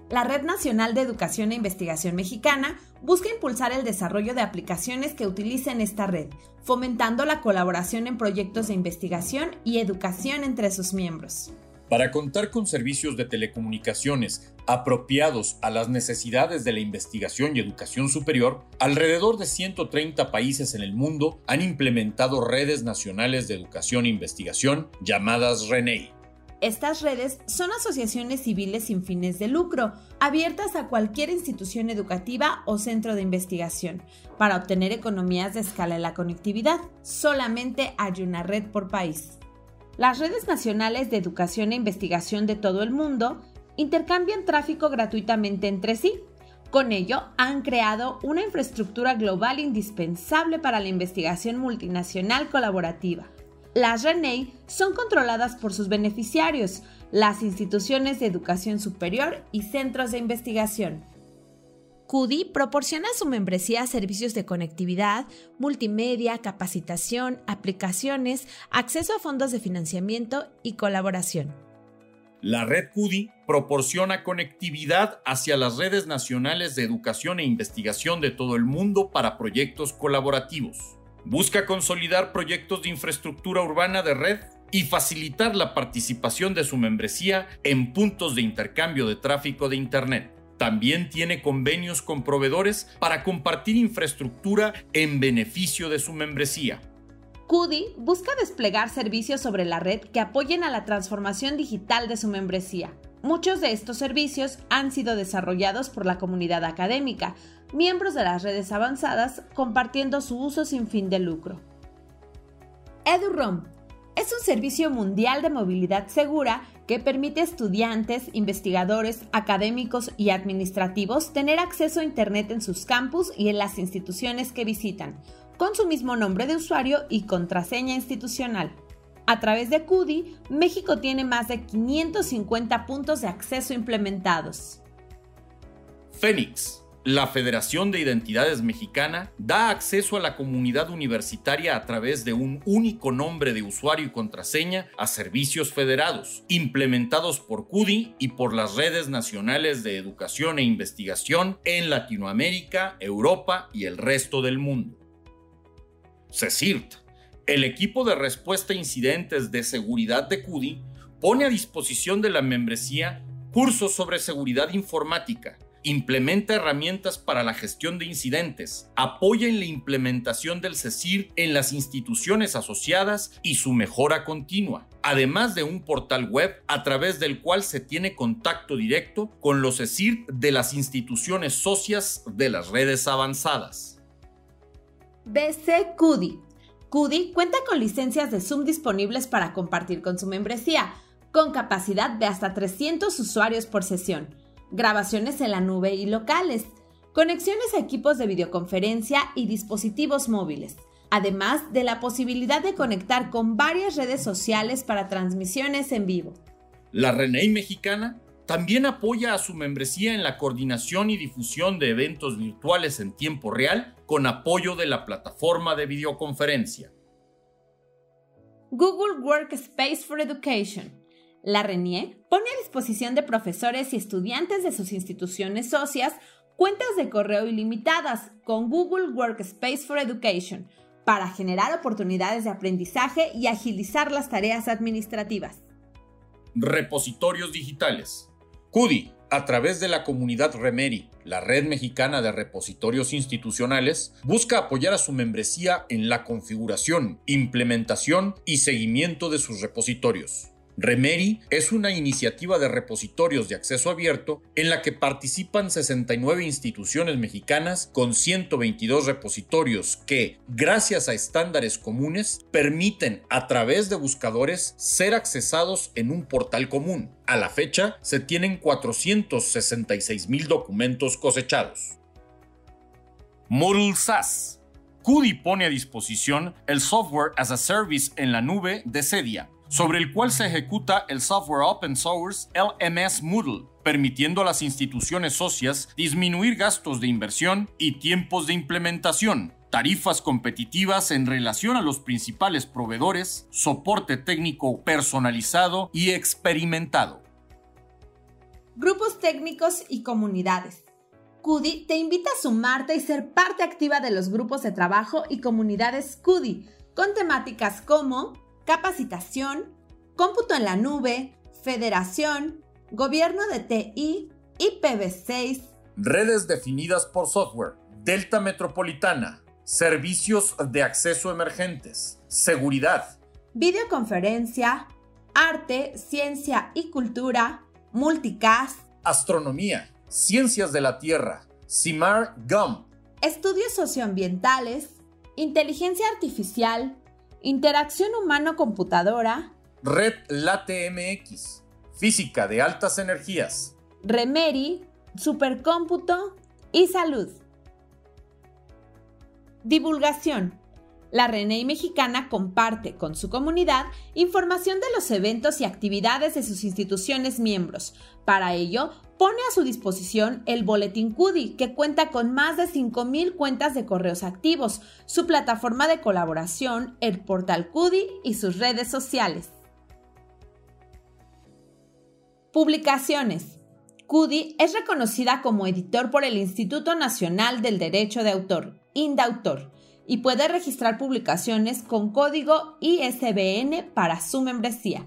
La Red Nacional de Educación e Investigación Mexicana busca impulsar el desarrollo de aplicaciones que utilicen esta red, fomentando la colaboración en proyectos de investigación y educación entre sus miembros. Para contar con servicios de telecomunicaciones apropiados a las necesidades de la investigación y educación superior, alrededor de 130 países en el mundo han implementado redes nacionales de educación e investigación llamadas RENEI. Estas redes son asociaciones civiles sin fines de lucro, abiertas a cualquier institución educativa o centro de investigación. Para obtener economías de escala en la conectividad, solamente hay una red por país. Las redes nacionales de educación e investigación de todo el mundo intercambian tráfico gratuitamente entre sí. Con ello, han creado una infraestructura global indispensable para la investigación multinacional colaborativa. Las RENEI son controladas por sus beneficiarios, las instituciones de educación superior y centros de investigación. CUDI proporciona a su membresía servicios de conectividad, multimedia, capacitación, aplicaciones, acceso a fondos de financiamiento y colaboración. La red CUDI proporciona conectividad hacia las redes nacionales de educación e investigación de todo el mundo para proyectos colaborativos. Busca consolidar proyectos de infraestructura urbana de red y facilitar la participación de su membresía en puntos de intercambio de tráfico de Internet. También tiene convenios con proveedores para compartir infraestructura en beneficio de su membresía. CUDI busca desplegar servicios sobre la red que apoyen a la transformación digital de su membresía. Muchos de estos servicios han sido desarrollados por la comunidad académica, miembros de las redes avanzadas, compartiendo su uso sin fin de lucro. EduRoam es un servicio mundial de movilidad segura que permite a estudiantes, investigadores, académicos y administrativos tener acceso a Internet en sus campus y en las instituciones que visitan, con su mismo nombre de usuario y contraseña institucional. A través de CUDI, México tiene más de 550 puntos de acceso implementados. Fénix, la Federación de Identidades Mexicana, da acceso a la comunidad universitaria a través de un único nombre de usuario y contraseña a servicios federados, implementados por CUDI y por las redes nacionales de educación e investigación en Latinoamérica, Europa y el resto del mundo. CECIRT, el equipo de respuesta a incidentes de seguridad de CUDI, pone a disposición de la membresía cursos sobre seguridad informática, implementa herramientas para la gestión de incidentes, apoya en la implementación del CECIRT en las instituciones asociadas y su mejora continua, además de un portal web a través del cual se tiene contacto directo con los CECIRT de las instituciones socias de las redes avanzadas. BC CUDI. CUDI cuenta con licencias de Zoom disponibles para compartir con su membresía, con capacidad de hasta 300 usuarios por sesión, grabaciones en la nube y locales, conexiones a equipos de videoconferencia y dispositivos móviles, además de la posibilidad de conectar con varias redes sociales para transmisiones en vivo. La RENEI mexicana también apoya a su membresía en la coordinación y difusión de eventos virtuales en tiempo real con apoyo de la plataforma de videoconferencia. Google Workspace for Education. La RENIE pone a disposición de profesores y estudiantes de sus instituciones socias cuentas de correo ilimitadas con Google Workspace for Education para generar oportunidades de aprendizaje y agilizar las tareas administrativas. Repositorios digitales. CUDI, a través de la comunidad REMERI, la Red Mexicana de Repositorios Institucionales, busca apoyar a su membresía en la configuración, implementación y seguimiento de sus repositorios. REMERI es una iniciativa de repositorios de acceso abierto en la que participan 69 instituciones mexicanas con 122 repositorios que, gracias a estándares comunes, permiten a través de buscadores ser accesados en un portal común. A la fecha, se tienen 466,000 documentos cosechados. Moodle SaaS. CUDI pone a disposición el Software as a Service en la nube de Cedia, sobre el cual se ejecuta el software open source LMS Moodle, permitiendo a las instituciones socias disminuir gastos de inversión y tiempos de implementación, tarifas competitivas en relación a los principales proveedores, soporte técnico personalizado y experimentado. Grupos técnicos y comunidades. CUDI te invita a sumarte y ser parte activa de los grupos de trabajo y comunidades CUDI, con temáticas como capacitación, cómputo en la nube, federación, gobierno de TI, IPv6, redes definidas por software, Delta Metropolitana, servicios de acceso emergentes, seguridad, videoconferencia, arte, ciencia y cultura, multicast, astronomía, ciencias de la Tierra, CIMAR GUM, estudios socioambientales, inteligencia artificial, interacción humano-computadora, Red Late MX, física de altas energías, Remeri, supercómputo y salud. Divulgación. La RENEI mexicana comparte con su comunidad información de los eventos y actividades de sus instituciones miembros. Para ello, pone a su disposición el Boletín CUDI, que cuenta con más de 5,000 cuentas de correos activos, su plataforma de colaboración, el portal CUDI y sus redes sociales. Publicaciones. CUDI es reconocida como editor por el Instituto Nacional del Derecho de Autor, INDAUTOR, y puede registrar publicaciones con código ISBN para su membresía.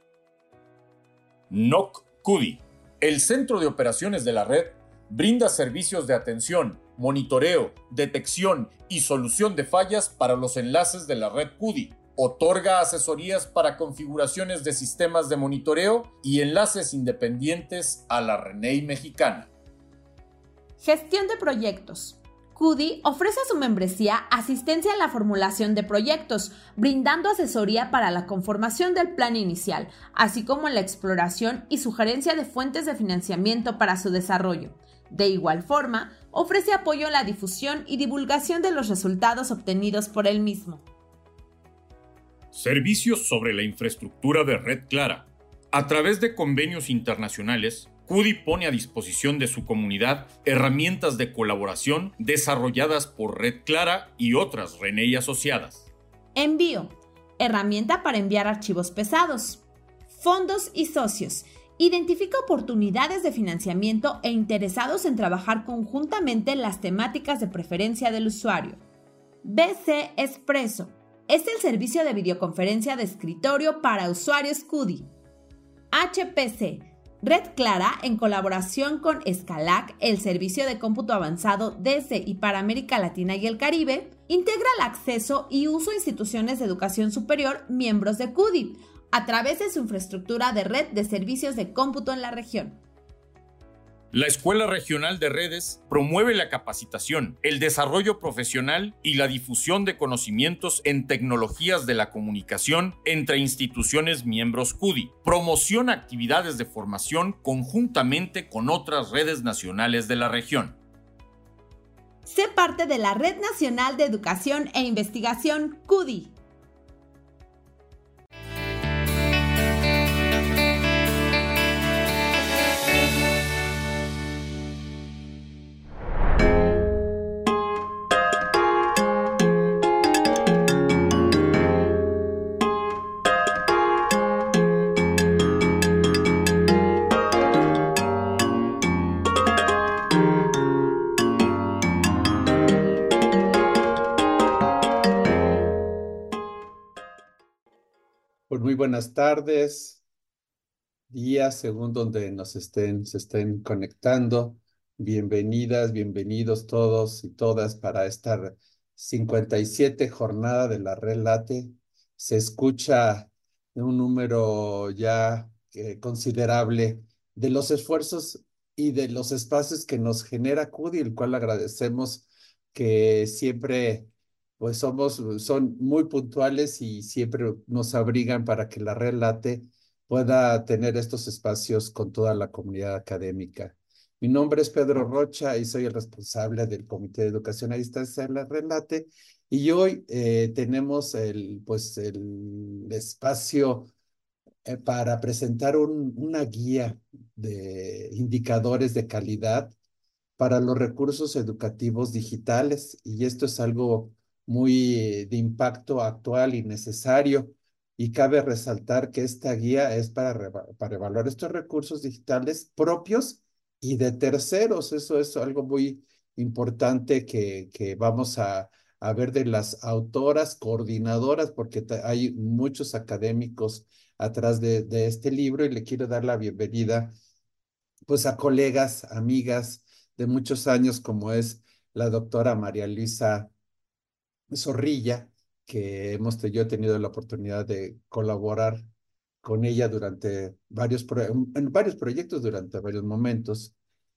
NOC CUDI, el centro de operaciones de la red, brinda servicios de atención, monitoreo, detección y solución de fallas para los enlaces de la red CUDI. Otorga asesorías para configuraciones de sistemas de monitoreo y enlaces independientes a la RENEI mexicana. Gestión de proyectos. CUDI ofrece a su membresía asistencia en la formulación de proyectos, brindando asesoría para la conformación del plan inicial, así como en la exploración y sugerencia de fuentes de financiamiento para su desarrollo. De igual forma, ofrece apoyo en la difusión y divulgación de los resultados obtenidos por el mismo. Servicios sobre la infraestructura de Red Clara. A través de convenios internacionales, CUDI pone a disposición de su comunidad herramientas de colaboración desarrolladas por Red Clara y otras RENEI asociadas. Envío. Herramienta para enviar archivos pesados. Fondos y socios. Identifica oportunidades de financiamiento e interesados en trabajar conjuntamente en las temáticas de preferencia del usuario. BC Expreso. Es el servicio de videoconferencia de escritorio para usuarios CUDI. HPC. Red Clara, en colaboración con Scalac, el servicio de cómputo avanzado desde y para América Latina y el Caribe, integra el acceso y uso a instituciones de educación superior miembros de CUDI, a través de su infraestructura de red de servicios de cómputo en la región. La Escuela Regional de Redes promueve la capacitación, el desarrollo profesional y la difusión de conocimientos en tecnologías de la comunicación entre instituciones miembros CUDI. Promociona actividades de formación conjuntamente con otras redes nacionales de la región. Sé parte de la Red Nacional de Educación e Investigación CUDI. Pues muy buenas tardes, días, según donde se estén conectando. Bienvenidas, bienvenidos todos y todas para esta 57 jornada de la Red Late. Se escucha un número ya considerable de los esfuerzos y de los espacios que nos genera CUDI, el cual agradecemos que siempre pues son muy puntuales y siempre nos abrigan para que la Red Late pueda tener estos espacios con toda la comunidad académica. Mi nombre es Pedro Rocha y soy el responsable del Comité de Educación a Distancia de la Red Late, y hoy tenemos el espacio para presentar una guía de indicadores de calidad para los recursos educativos digitales, y esto es algo muy de impacto actual y necesario, Y cabe resaltar que esta guía es para evaluar estos recursos digitales propios y de terceros. Eso es algo muy importante que vamos a ver de las autoras coordinadoras, porque hay muchos académicos atrás de este libro y le quiero dar la bienvenida pues a colegas, amigas de muchos años como es la doctora María Luisa Zorrilla, que yo he tenido la oportunidad de colaborar con ella durante en varios proyectos durante varios momentos.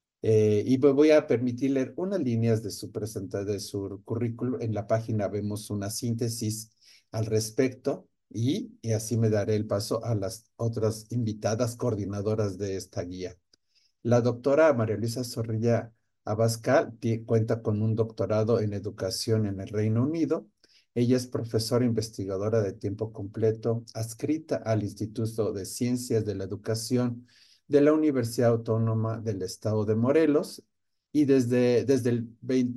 Y me voy a permitir leer unas líneas de de su currículum. En la página vemos una síntesis al respecto y así me daré el paso a las otras invitadas coordinadoras de esta guía. La doctora María Luisa Zorrilla Abascal cuenta con un doctorado en educación en el Reino Unido. Ella es profesora investigadora de tiempo completo, adscrita al Instituto de Ciencias de la Educación de la Universidad Autónoma del Estado de Morelos y desde el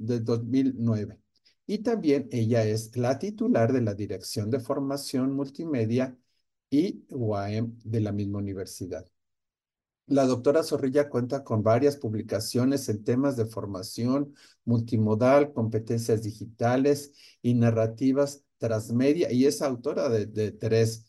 2009. Y también ella es la titular de la Dirección de Formación Multimedia y UAM de la misma universidad. La doctora Zorrilla cuenta con varias publicaciones en temas de formación multimodal, competencias digitales y narrativas transmedia, y es autora de tres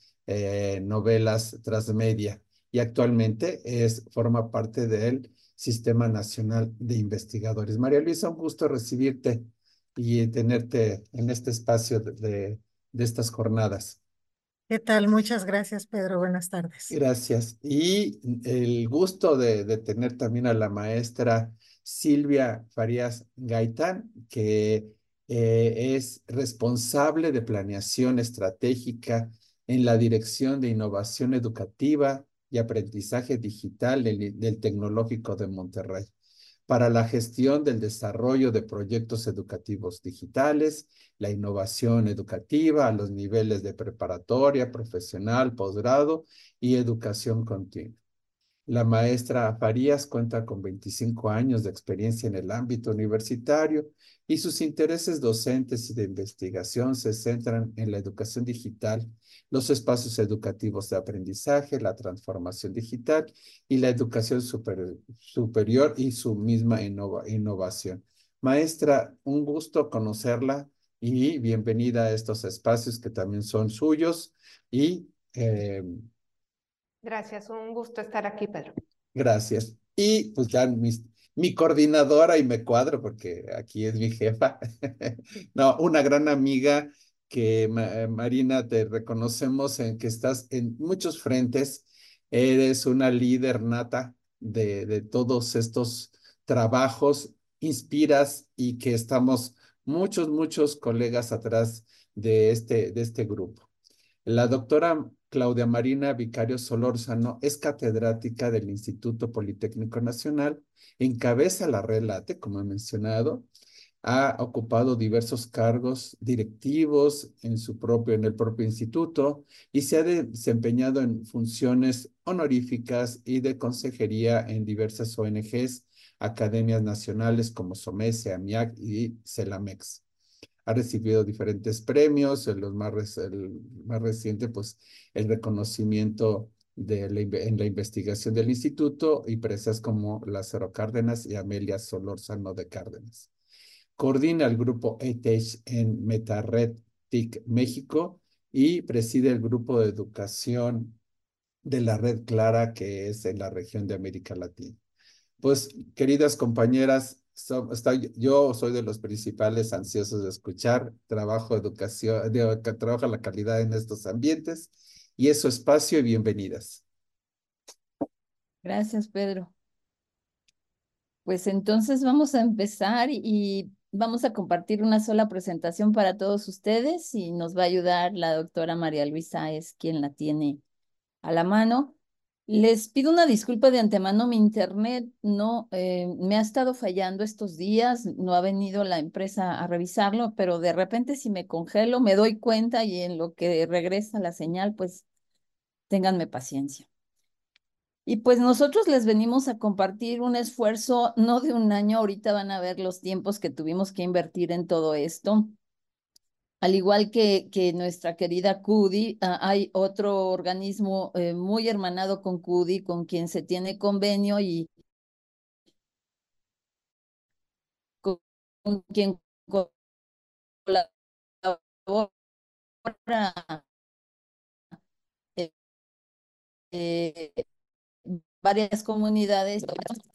novelas transmedia, y actualmente forma parte del Sistema Nacional de Investigadores. María Luisa, un gusto recibirte y tenerte en este espacio de estas jornadas. ¿Qué tal? Muchas gracias, Pedro. Buenas tardes. Gracias. Y el gusto de tener también a la maestra Silvia Farías Gaitán, que es responsable de planeación estratégica en la Dirección de Innovación Educativa y Aprendizaje Digital del Tecnológico de Monterrey, para la gestión del desarrollo de proyectos educativos digitales, la innovación educativa a los niveles de preparatoria, profesional, posgrado y educación continua. La maestra Farías cuenta con 25 años de experiencia en el ámbito universitario y sus intereses docentes y de investigación se centran en la educación digital, los espacios educativos de aprendizaje, la transformación digital y la educación superior y su misma innovación. Maestra, un gusto conocerla y bienvenida a estos espacios que también son suyos y Gracias, un gusto estar aquí, Pedro. gracias. Y pues ya mi coordinadora, y me cuadro porque aquí es mi jefa. No, una gran amiga que, Marina, te reconocemos en que estás en muchos frentes. Eres una líder nata de todos estos trabajos, inspiras y que estamos muchos colegas atrás de este grupo. La doctora Claudia Marina Vicario Solórzano es catedrática del Instituto Politécnico Nacional, encabeza la red LATE, como he mencionado, ha ocupado diversos cargos directivos en el propio instituto y se ha desempeñado en funciones honoríficas y de consejería en diversas ONGs, academias nacionales como SOMESE, AMIAC y CELAMEX. Ha recibido diferentes premios, el más reciente, pues el reconocimiento en la investigación del instituto y presas como Lázaro Cárdenas y Amelia Solórzano de Cárdenas. Coordina el grupo ETECH en MetaRed TIC México y preside el grupo de educación de la Red Clara, que es en la región de América Latina. Pues, queridas compañeras, yo soy de los principales ansiosos de escuchar, trabajo la calidad en estos ambientes y es su espacio y bienvenidas. Gracias, Pedro. Pues entonces vamos a empezar y vamos a compartir una sola presentación para todos ustedes y nos va a ayudar la doctora María Luisa, es quien la tiene a la mano. Les pido una disculpa de antemano, mi internet no me ha estado fallando estos días, no ha venido la empresa a revisarlo, pero de repente si me congelo me doy cuenta y en lo que regresa la señal, pues ténganme paciencia. Y pues nosotros les venimos a compartir un esfuerzo, no de un año, ahorita van a ver los tiempos que tuvimos que invertir en todo esto. al igual que nuestra querida CUDI, hay otro organismo muy hermanado con CUDI, con quien se tiene convenio y con quien colabora eh, eh, varias comunidades,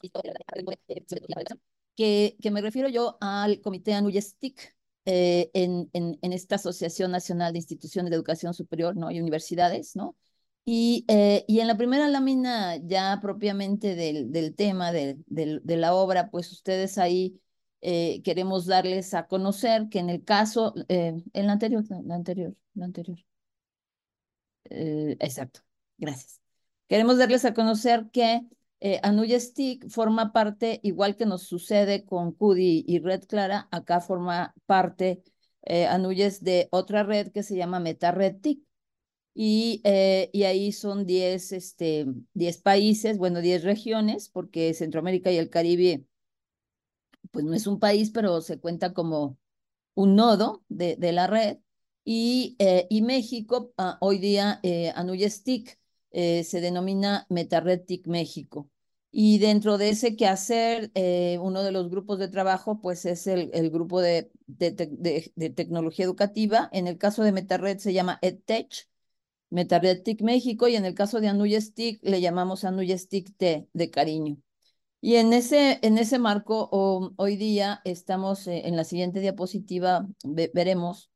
que me refiero yo al Comité ANUYESTIC, en esta Asociación Nacional de Instituciones de Educación Superior, ¿no? Y universidades, ¿no? Y en la primera lámina ya propiamente del tema, de la obra, pues ustedes ahí queremos darles a conocer que en el caso, en la anterior, exacto, gracias. Queremos darles a conocer que ANUYESTIC forma parte, igual que nos sucede con CUDI y Red Clara, acá forma parte ANUYES de otra red que se llama MetaRed TIC. Y ahí son 10 países, bueno, 10 regiones, porque Centroamérica y el Caribe, pues no es un país, pero se cuenta como un nodo de la red. Y México, hoy día, ANUYESTIC se denomina MetaRed TIC México. Y dentro de ese quehacer, uno de los grupos de trabajo, pues es el grupo de tecnología educativa. En el caso de MetaRed se llama EdTech, MetaRed TIC México, y en el caso de ANUYESTIC le llamamos ANUYESTIC T de cariño. Y en ese marco, hoy día estamos en la siguiente diapositiva, veremos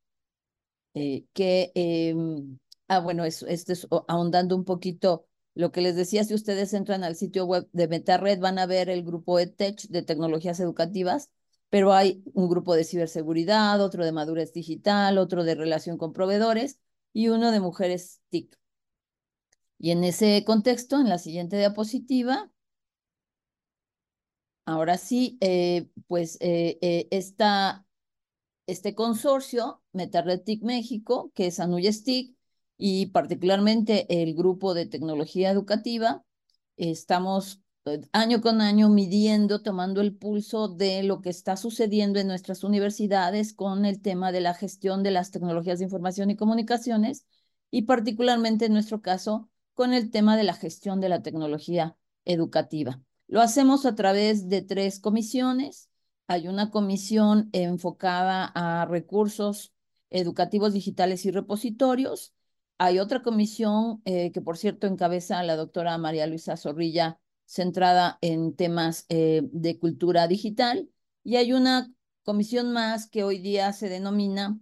bueno, esto es ahondando un poquito lo que les decía. Si ustedes entran al sitio web de MetaRed, van a ver el grupo EdTech de tecnologías educativas, pero hay un grupo de ciberseguridad, otro de madurez digital, otro de relación con proveedores y uno de mujeres TIC. Y en ese contexto, en la siguiente diapositiva, ahora sí, pues este consorcio, MetaRed TIC México, que es ANUYESTIC, y particularmente el grupo de tecnología educativa, estamos año con año midiendo, tomando el pulso de lo que está sucediendo en nuestras universidades con el tema de la gestión de las tecnologías de información y comunicaciones, y particularmente en nuestro caso con el tema de la gestión de la tecnología educativa. Lo hacemos a través de 3 comisiones. Hay una comisión enfocada a recursos educativos digitales y repositorios. Hay otra comisión que, por cierto, encabeza la doctora María Luisa Zorrilla, centrada en temas de cultura digital. Y hay una comisión más que hoy día se denomina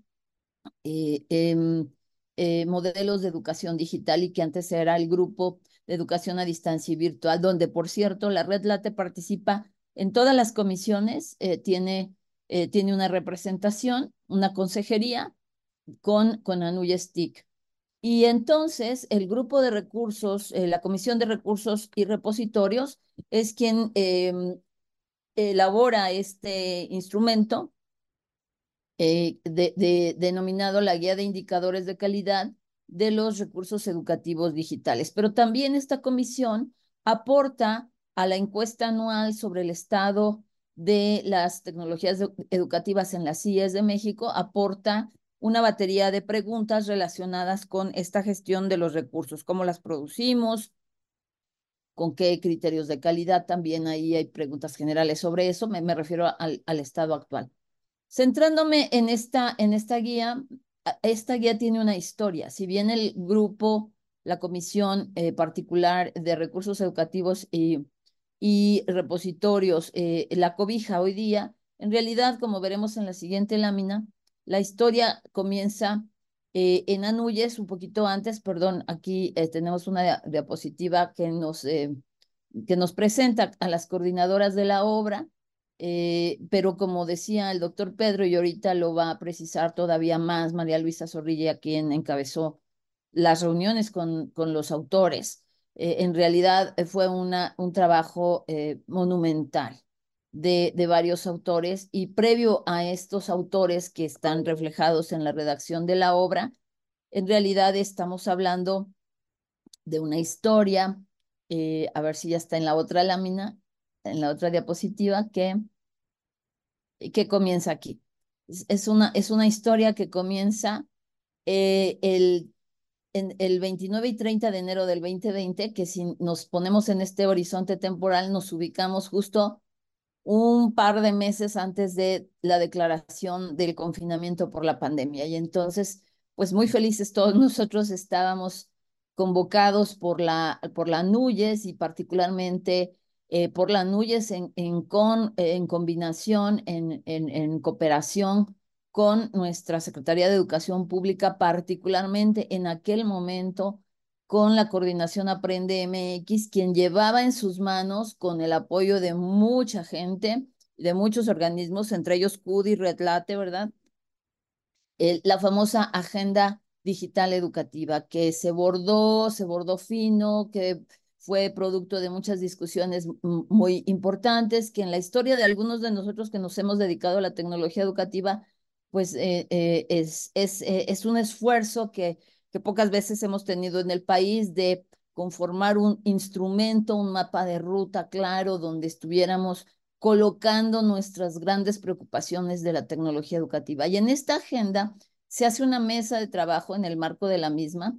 modelos de educación digital, y que antes era el grupo de educación a distancia y virtual, donde, por cierto, la Red Late participa en todas las comisiones, tiene una representación, una consejería con ANUYESTIC. Y entonces el grupo de recursos, la Comisión de Recursos y Repositorios, es quien elabora este instrumento denominado la Guía de Indicadores de Calidad de los Recursos Educativos Digitales. Pero también esta comisión aporta a la encuesta anual sobre el estado de las tecnologías educativas en las CIES de México, aporta una batería de preguntas relacionadas con esta gestión de los recursos, cómo las producimos, con qué criterios de calidad. También ahí hay preguntas generales sobre eso. Me refiero al estado actual. Centrándome en esta guía, esta guía tiene una historia. Si bien el grupo, la comisión particular de recursos educativos y repositorios la cobija hoy día, en realidad, como veremos en la siguiente lámina, la historia comienza en ANUYES un poquito antes. Perdón, aquí tenemos una diapositiva que nos presenta a las coordinadoras de la obra. Pero como decía el doctor Pedro, y ahorita lo va a precisar todavía más María Luisa Zorrilla, quien encabezó las reuniones con los autores, en realidad fue un trabajo monumental de varios autores, y previo a estos autores que están reflejados en la redacción de la obra, en realidad estamos hablando de una historia, a ver si ya está en la otra lámina, en la otra diapositiva, que comienza aquí. Es una historia que comienza en el 29 y 30 de enero del 2020, que si nos ponemos en este horizonte temporal, nos ubicamos justo un par de meses antes de la declaración del confinamiento por la pandemia. Y entonces, pues muy felices todos nosotros estábamos convocados por la NUYES y particularmente por la NUYES en combinación, en cooperación con nuestra Secretaría de Educación Pública, particularmente en aquel momento con la coordinación Aprende MX, quien llevaba en sus manos, con el apoyo de mucha gente, de muchos organismos, entre ellos CUDI, Red Late, ¿verdad? La famosa Agenda Digital Educativa, que se bordó fino, que fue producto de muchas discusiones muy importantes, que en la historia de algunos de nosotros que nos hemos dedicado a la tecnología educativa, pues es un esfuerzo que pocas veces hemos tenido en el país de conformar un instrumento, un mapa de ruta claro, donde estuviéramos colocando nuestras grandes preocupaciones de la tecnología educativa. Y en esta agenda se hace una mesa de trabajo en el marco de la misma,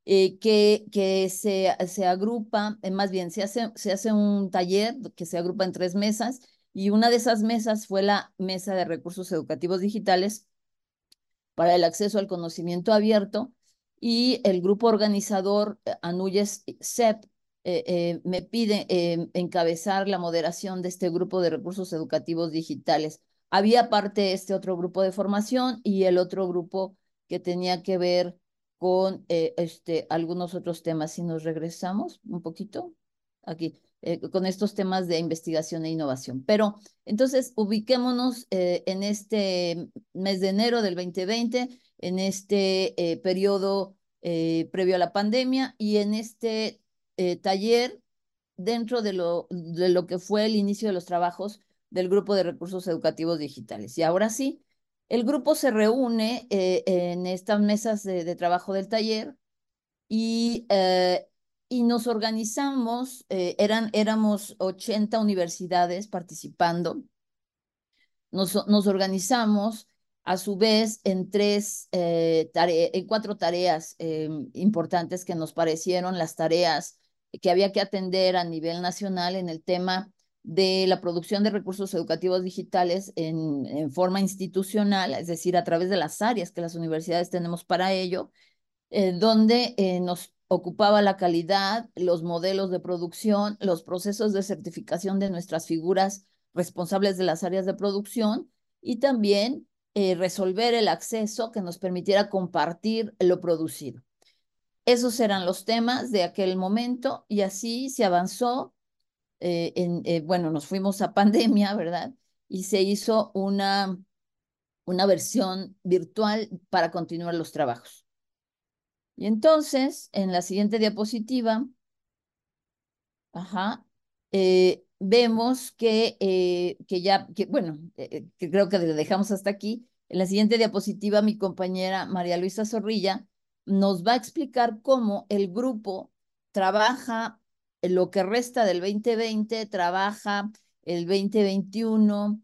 que se agrupa, más bien se hace un taller que se agrupa en 3 mesas, y una de esas mesas fue la Mesa de Recursos Educativos Digitales para el acceso al conocimiento abierto, y el grupo organizador Anuyes CEP me pide encabezar la moderación de este grupo de recursos educativos digitales. Había aparte este otro grupo de formación y el otro grupo que tenía que ver con algunos otros temas. Si nos regresamos un poquito aquí, con estos temas de investigación e innovación. Pero entonces ubiquémonos en este mes de enero del 2020, en este periodo previo a la pandemia, y en este taller dentro de lo que fue el inicio de los trabajos del Grupo de Recursos Educativos Digitales. Y ahora sí, el grupo se reúne en estas mesas de trabajo del taller, y, y nos organizamos, éramos 80 universidades participando. Nos organizamos a su vez en en 4 tareas importantes que nos parecieron las tareas que había que atender a nivel nacional en el tema de la producción de recursos educativos digitales en forma institucional, es decir, a través de las áreas que las universidades tenemos para ello, donde nos ocupaba la calidad, los modelos de producción, los procesos de certificación de nuestras figuras responsables de las áreas de producción, y también resolver el acceso que nos permitiera compartir lo producido. Esos eran los temas de aquel momento, y así se avanzó. Bueno, nos fuimos a pandemia, ¿verdad? Y se hizo una versión virtual para continuar los trabajos. Y entonces, en la siguiente diapositiva, ajá, vemos bueno, que creo que le dejamos hasta aquí. En la siguiente diapositiva, mi compañera María Luisa Zorrilla nos va a explicar cómo el grupo trabaja en lo que resta del 2020, trabaja el 2021,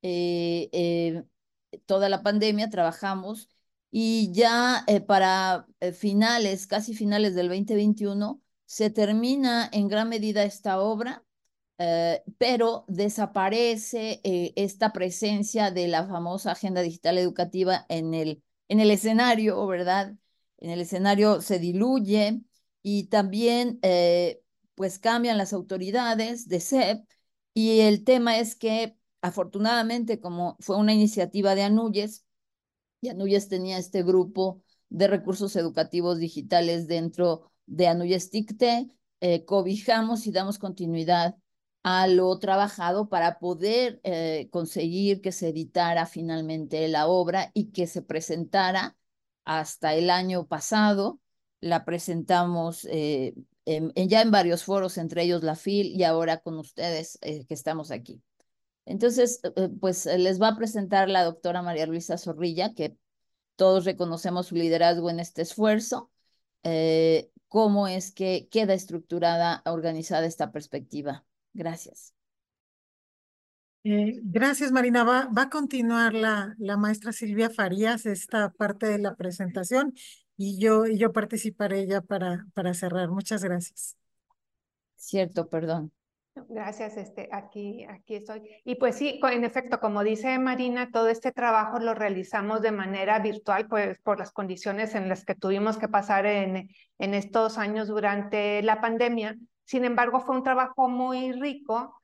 toda la pandemia trabajamos, y ya para casi finales del 2021, se termina en gran medida esta obra, pero desaparece esta presencia de la famosa Agenda Digital Educativa en el escenario, ¿verdad? En el escenario se diluye, y también pues cambian las autoridades de CEP, y el tema es que afortunadamente, como fue una iniciativa de Anuyes, y Anuyes tenía este grupo de recursos educativos digitales dentro de Anuyes TICTE, cobijamos y damos continuidad a lo trabajado para poder conseguir que se editara finalmente la obra y que se presentara hasta el año pasado. La presentamos ya en varios foros, entre ellos la FIL, y ahora con ustedes que estamos aquí. Entonces, pues les va a presentar la doctora María Luisa Zorrilla, que todos reconocemos su liderazgo en este esfuerzo, cómo es que queda estructurada, organizada esta perspectiva. Gracias. Gracias, Marina. Va a continuar la maestra Silvia Farías esta parte de la presentación y yo participaré ya para cerrar. Muchas gracias. Cierto, perdón. Gracias, aquí estoy. Y pues sí, en efecto, como dice Marina, todo este trabajo lo realizamos de manera virtual, pues por las condiciones en las que tuvimos que pasar en estos años durante la pandemia. Sin embargo, fue un trabajo muy rico,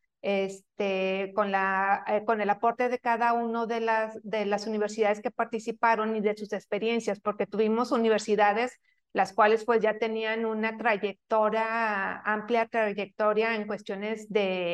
con el aporte de cada uno de las universidades que participaron y de sus experiencias, porque tuvimos universidades las cuales pues ya tenían una trayectoria, amplia trayectoria en cuestiones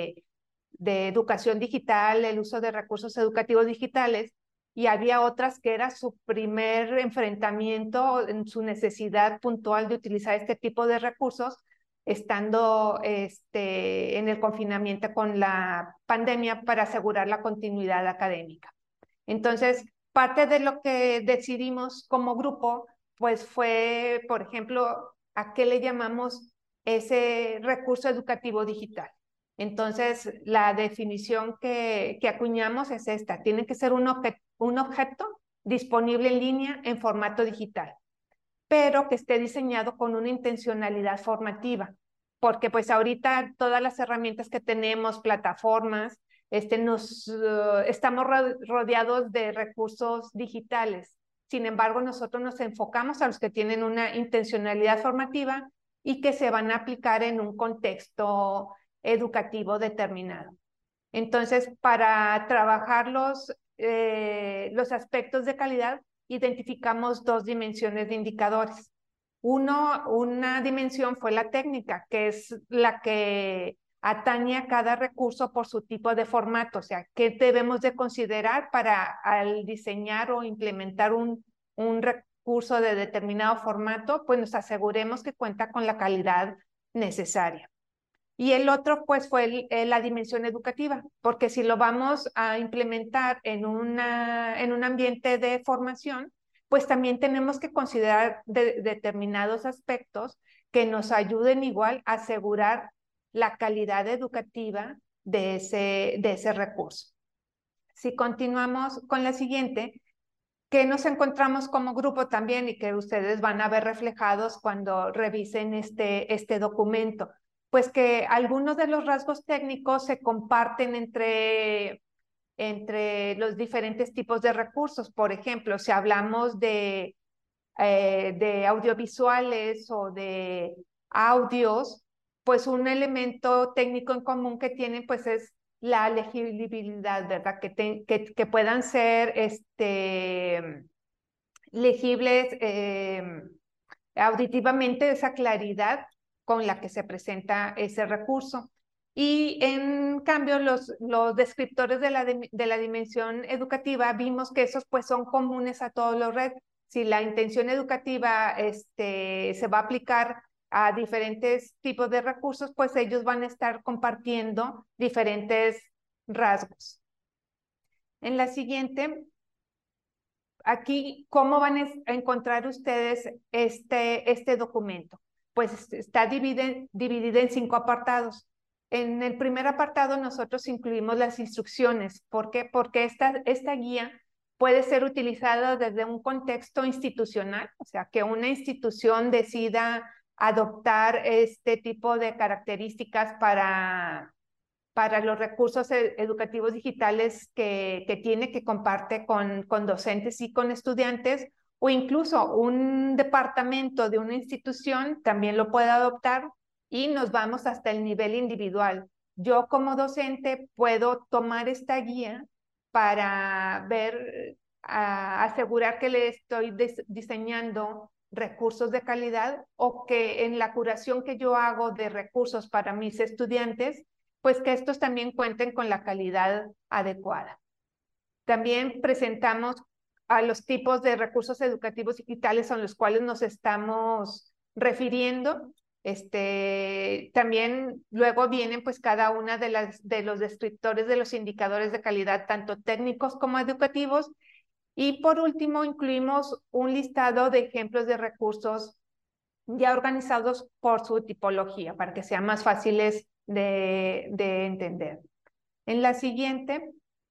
de educación digital, el uso de recursos educativos digitales, y había otras que era su primer enfrentamiento en su necesidad puntual de utilizar este tipo de recursos, estando en el confinamiento con la pandemia para asegurar la continuidad académica. Entonces, parte de lo que decidimos como grupo pues fue, por ejemplo, ¿a qué le llamamos ese recurso educativo digital? Entonces, la definición que acuñamos es esta: tiene que ser un objeto disponible en línea en formato digital, pero que esté diseñado con una intencionalidad formativa, porque pues ahorita todas las herramientas que tenemos, plataformas, estamos rodeados de recursos digitales. Sin embargo, nosotros nos enfocamos a los que tienen una intencionalidad formativa y que se van a aplicar en un contexto educativo determinado. Entonces, para trabajar los aspectos de calidad, identificamos dos dimensiones de indicadores. Una dimensión fue la técnica, que es la que atañe a cada recurso por su tipo de formato, o sea, qué debemos de considerar para al diseñar o implementar un recurso de determinado formato, pues nos aseguremos que cuenta con la calidad necesaria. Y el otro, pues, fue la dimensión educativa, porque si lo vamos a implementar en un ambiente de formación, pues también tenemos que considerar determinados aspectos que nos ayuden igual a asegurar la calidad educativa de ese recurso. Si continuamos con la siguiente, que nos encontramos como grupo también y que ustedes van a ver reflejados cuando revisen este documento, pues que algunos de los rasgos técnicos se comparten entre los diferentes tipos de recursos. Por ejemplo, si hablamos de audiovisuales o de audios, pues un elemento técnico en común que tienen pues es la legibilidad, ¿verdad? Que puedan ser legibles auditivamente, esa claridad con la que se presenta ese recurso. Y en cambio, los descriptores de la dimensión educativa vimos que esos pues son comunes a todos los redes. Si la intención educativa se va a aplicar a diferentes tipos de recursos, pues ellos van a estar compartiendo diferentes rasgos. En la siguiente, aquí, ¿cómo van a encontrar ustedes este documento? Pues está dividido en 5 apartados. En el primer apartado nosotros incluimos las instrucciones. ¿Por qué? Porque esta guía puede ser utilizada desde un contexto institucional, o sea, que una institución decida adoptar este tipo de características para los recursos educativos digitales que tiene, que comparte con docentes y con estudiantes, o incluso un departamento de una institución también lo puede adoptar, y nos vamos hasta el nivel individual. Yo como docente puedo tomar esta guía para asegurar que le estoy diseñando recursos de calidad, o que en la curación que yo hago de recursos para mis estudiantes, pues que estos también cuenten con la calidad adecuada. También presentamos a los tipos de recursos educativos digitales a los cuales nos estamos refiriendo. También luego vienen pues cada una de los descriptores de los indicadores de calidad, tanto técnicos como educativos. Y por último, incluimos un listado de ejemplos de recursos ya organizados por su tipología, para que sean más fáciles de entender. En la siguiente,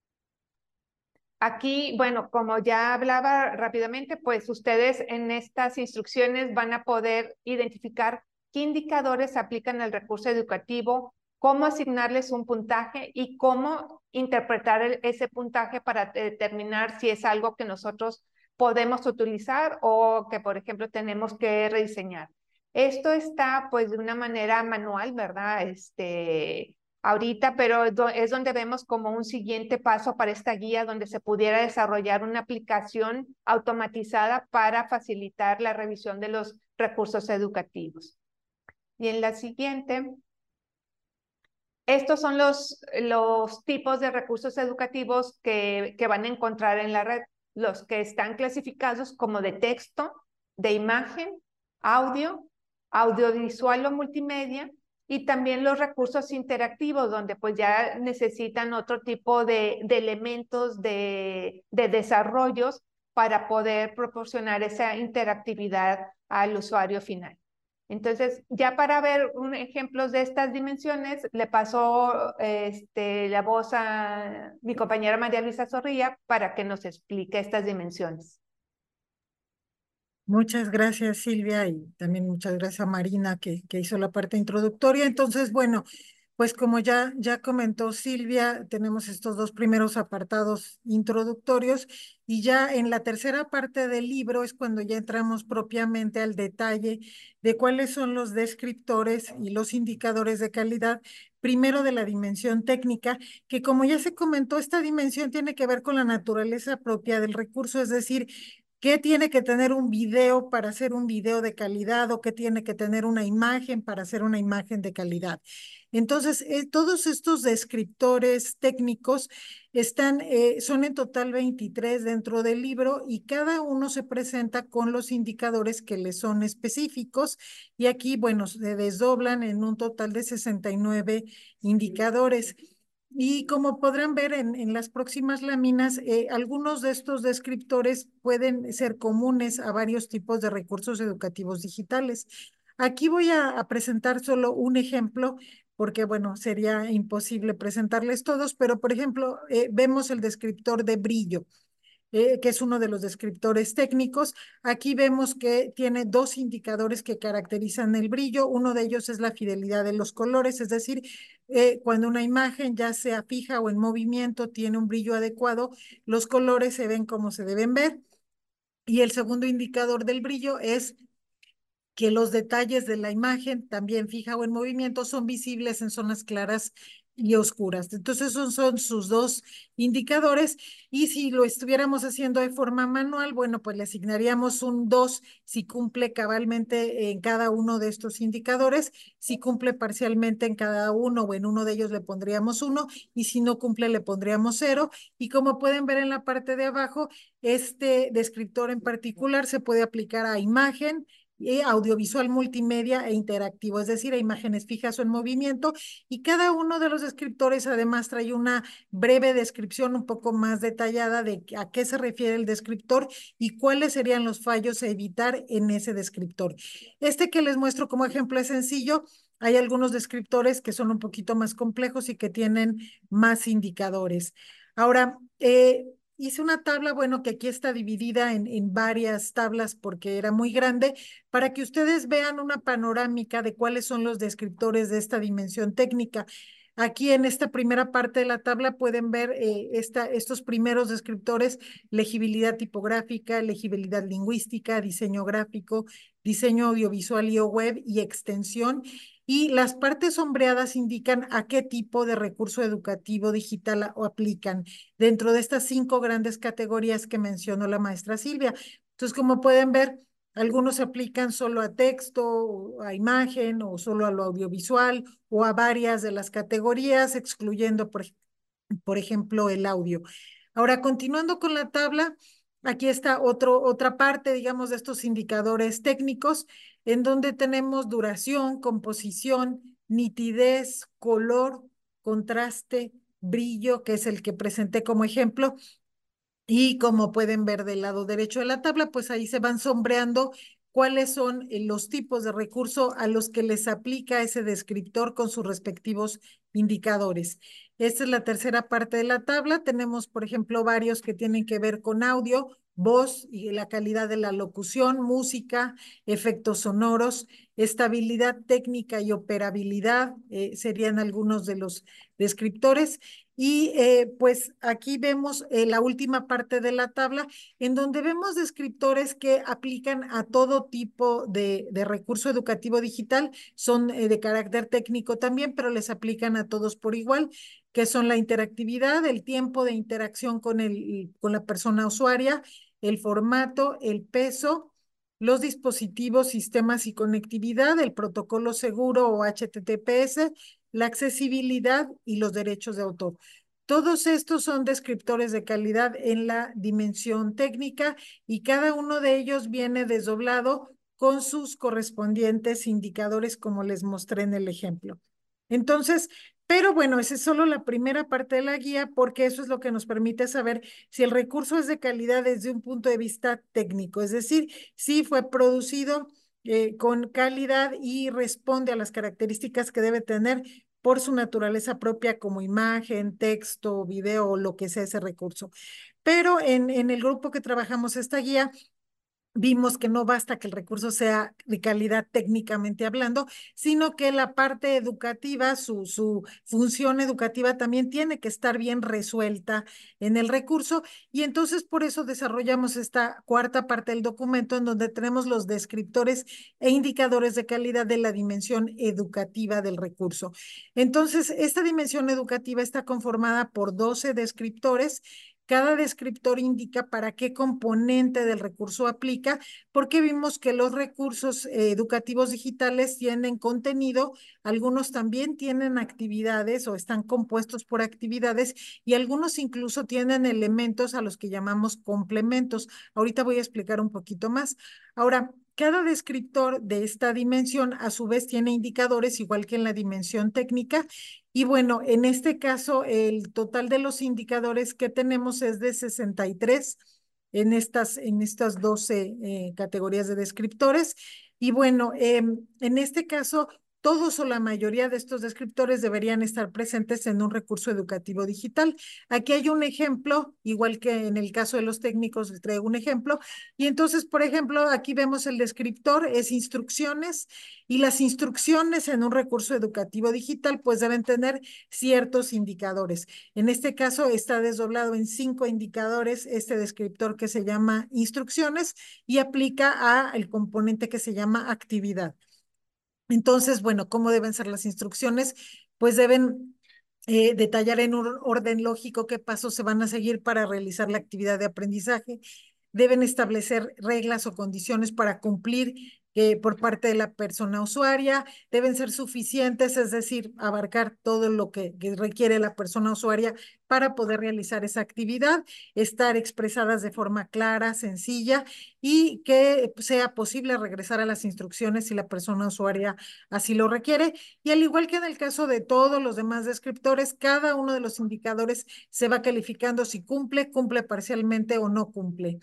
aquí, bueno, como ya hablaba rápidamente, pues ustedes en estas instrucciones van a poder identificar qué indicadores aplican al recurso educativo, cómo asignarles un puntaje y cómo interpretar ese puntaje para determinar si es algo que nosotros podemos utilizar o que, por ejemplo, tenemos que rediseñar. Esto está pues de una manera manual, ¿verdad? Ahorita, pero es donde vemos como un siguiente paso para esta guía, donde se pudiera desarrollar una aplicación automatizada para facilitar la revisión de los recursos educativos. Y en la siguiente, estos son los tipos de recursos educativos que van a encontrar en la red, los que están clasificados como de texto, de imagen, audio, audiovisual o multimedia, y también los recursos interactivos, donde pues ya necesitan otro tipo de elementos de desarrollos para poder proporcionar esa interactividad al usuario final. Entonces, ya para ver ejemplos de estas dimensiones, le paso la voz a mi compañera María Luisa Zorrilla para que nos explique estas dimensiones. Muchas gracias, Silvia, y también muchas gracias a Marina que hizo la parte introductoria. Entonces, bueno, pues como ya comentó Silvia, tenemos estos dos primeros apartados introductorios y ya en la tercera parte del libro es cuando ya entramos propiamente al detalle de cuáles son los descriptores y los indicadores de calidad, primero de la dimensión técnica, que como ya se comentó, esta dimensión tiene que ver con la naturaleza propia del recurso, es decir, ¿qué tiene que tener un video para hacer un video de calidad o qué tiene que tener una imagen para hacer una imagen de calidad? Entonces, todos estos descriptores técnicos son en total 23 dentro del libro y cada uno se presenta con los indicadores que le son específicos y aquí, bueno, se desdoblan en un total de 69 indicadores. Y como podrán ver en las próximas láminas, algunos de estos descriptores pueden ser comunes a varios tipos de recursos educativos digitales. Aquí voy a presentar solo un ejemplo porque, bueno, sería imposible presentarles todos, pero, por ejemplo, vemos el descriptor de brillo. Que es uno de los descriptores técnicos. Aquí vemos que tiene dos indicadores que caracterizan el brillo. Uno de ellos es la fidelidad de los colores, es decir, cuando una imagen, ya sea fija o en movimiento, tiene un brillo adecuado, los colores se ven como se deben ver. Y el segundo indicador del brillo es que los detalles de la imagen, también fija o en movimiento, son visibles en zonas claras y oscuras. Entonces, esos son sus dos indicadores. Y si lo estuviéramos haciendo de forma manual, bueno, pues le asignaríamos un 2 si cumple cabalmente en cada uno de estos indicadores. Si cumple parcialmente en cada uno o en uno de ellos le pondríamos 1 y si no cumple le pondríamos 0. Y como pueden ver en la parte de abajo, este descriptor en particular se puede aplicar a imagen, audiovisual multimedia e interactivo, es decir, a imágenes fijas o en movimiento, y cada uno de los descriptores además trae una breve descripción un poco más detallada de a qué se refiere el descriptor y cuáles serían los fallos a evitar en ese descriptor. Este que les muestro como ejemplo es sencillo. Hay algunos descriptores que son un poquito más complejos y que tienen más indicadores. Ahora, hice una tabla, bueno, que aquí está dividida en varias tablas porque era muy grande, para que ustedes vean una panorámica de cuáles son los descriptores de esta dimensión técnica. Aquí en esta primera parte de la tabla pueden ver estos primeros descriptores: legibilidad tipográfica, legibilidad lingüística, diseño gráfico, diseño audiovisual y o web y extensión. Y las partes sombreadas indican a qué tipo de recurso educativo digital aplican dentro de estas 5 grandes categorías que mencionó la maestra Silvia. Entonces, como pueden ver, algunos se aplican solo a texto, a imagen, o solo a lo audiovisual, o a varias de las categorías, excluyendo, por ejemplo, el audio. Ahora, continuando con la tabla, aquí está otra parte, digamos, de estos indicadores técnicos, en donde tenemos duración, composición, nitidez, color, contraste, brillo, que es el que presenté como ejemplo. Y como pueden ver del lado derecho de la tabla, pues ahí se van sombreando cuáles son los tipos de recurso a los que les aplica ese descriptor con sus respectivos indicadores. Esta es la tercera parte de la tabla. Tenemos, por ejemplo, varios que tienen que ver con audio, voz y la calidad de la locución, música, efectos sonoros, estabilidad técnica y operabilidad, serían algunos de los descriptores. Y pues aquí vemos la última parte de la tabla, en donde vemos descriptores que aplican a todo tipo de recurso educativo digital, son de carácter técnico también, pero les aplican a todos por igual, que son la interactividad, el tiempo de interacción con la persona usuaria, el formato, el peso, los dispositivos, sistemas y conectividad, el protocolo seguro o HTTPS, la accesibilidad y los derechos de autor. Todos estos son descriptores de calidad en la dimensión técnica y cada uno de ellos viene desdoblado con sus correspondientes indicadores, como les mostré en el ejemplo. Entonces, pero bueno, esa es solo la primera parte de la guía, porque eso es lo que nos permite saber si el recurso es de calidad desde un punto de vista técnico, es decir, si fue producido con calidad y responde a las características que debe tener por su naturaleza propia como imagen, texto, video o lo que sea ese recurso. Pero en el grupo que trabajamos esta guía, vimos que no basta que el recurso sea de calidad técnicamente hablando, sino que la parte educativa, su función educativa también tiene que estar bien resuelta en el recurso. Y entonces por eso desarrollamos esta cuarta parte del documento en donde tenemos los descriptores e indicadores de calidad de la dimensión educativa del recurso. Entonces, esta dimensión educativa está conformada por 12 descriptores. Cada descriptor indica para qué componente del recurso aplica, porque vimos que los recursos educativos digitales tienen contenido, algunos también tienen actividades o están compuestos por actividades y algunos incluso tienen elementos a los que llamamos complementos. Ahorita voy a explicar un poquito más. Ahora, cada descriptor de esta dimensión a su vez tiene indicadores igual que en la dimensión técnica. Y bueno, en este caso, el total de los indicadores que tenemos es de 63 en estas 12 categorías de descriptores. Y bueno, en este caso, todos o la mayoría de estos descriptores deberían estar presentes en un recurso educativo digital. Aquí hay un ejemplo, igual que en el caso de los técnicos, les traigo un ejemplo. Y entonces, por ejemplo, aquí vemos el descriptor, es instrucciones, y las instrucciones en un recurso educativo digital pues deben tener ciertos indicadores. En este caso está desdoblado en 5 indicadores este descriptor que se llama instrucciones y aplica al componente que se llama actividad. Entonces, bueno, ¿cómo deben ser las instrucciones? Pues deben detallar en un orden lógico qué pasos se van a seguir para realizar la actividad de aprendizaje. Deben establecer reglas o condiciones para cumplir por parte de la persona usuaria, deben ser suficientes, es decir, abarcar todo lo que requiere la persona usuaria para poder realizar esa actividad, estar expresadas de forma clara, sencilla y que sea posible regresar a las instrucciones si la persona usuaria así lo requiere. Y al igual que en el caso de todos los demás descriptores, cada uno de los indicadores se va calificando si cumple, cumple parcialmente o no cumple.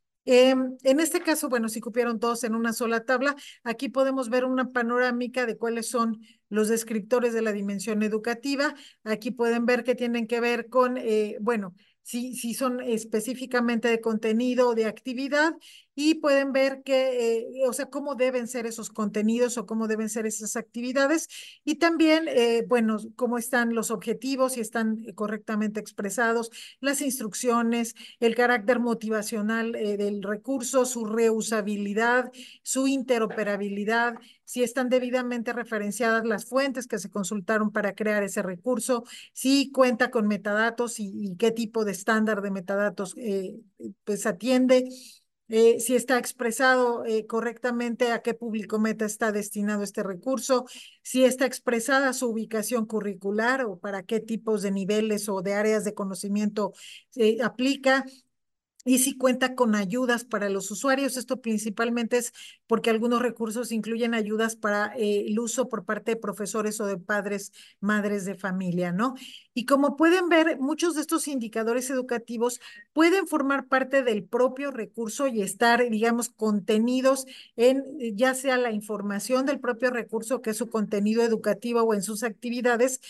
En este caso, bueno, si cupieron todos en una sola tabla, aquí podemos ver una panorámica de cuáles son los descriptores de la dimensión educativa. Aquí pueden ver que tienen que ver con, bueno, si son específicamente de contenido o de actividad, y pueden ver que, o sea, cómo deben ser esos contenidos o cómo deben ser esas actividades, y también, bueno, cómo están los objetivos, si están correctamente expresados, las instrucciones, el carácter motivacional del recurso, su reusabilidad, su interoperabilidad, si están debidamente referenciadas las fuentes que se consultaron para crear ese recurso, si cuenta con metadatos y qué tipo de estándar de metadatos pues atiende. Si está expresado correctamente a qué público meta está destinado este recurso, si está expresada su ubicación curricular o para qué tipos de niveles o de áreas de conocimiento aplica, y si cuenta con ayudas para los usuarios. Esto principalmente es porque algunos recursos incluyen ayudas para el uso por parte de profesores o de padres, madres de familia, ¿no? Y como pueden ver, muchos de estos indicadores educativos pueden formar parte del propio recurso y estar, digamos, contenidos en ya sea la información del propio recurso, que es su contenido educativo, o en sus actividades,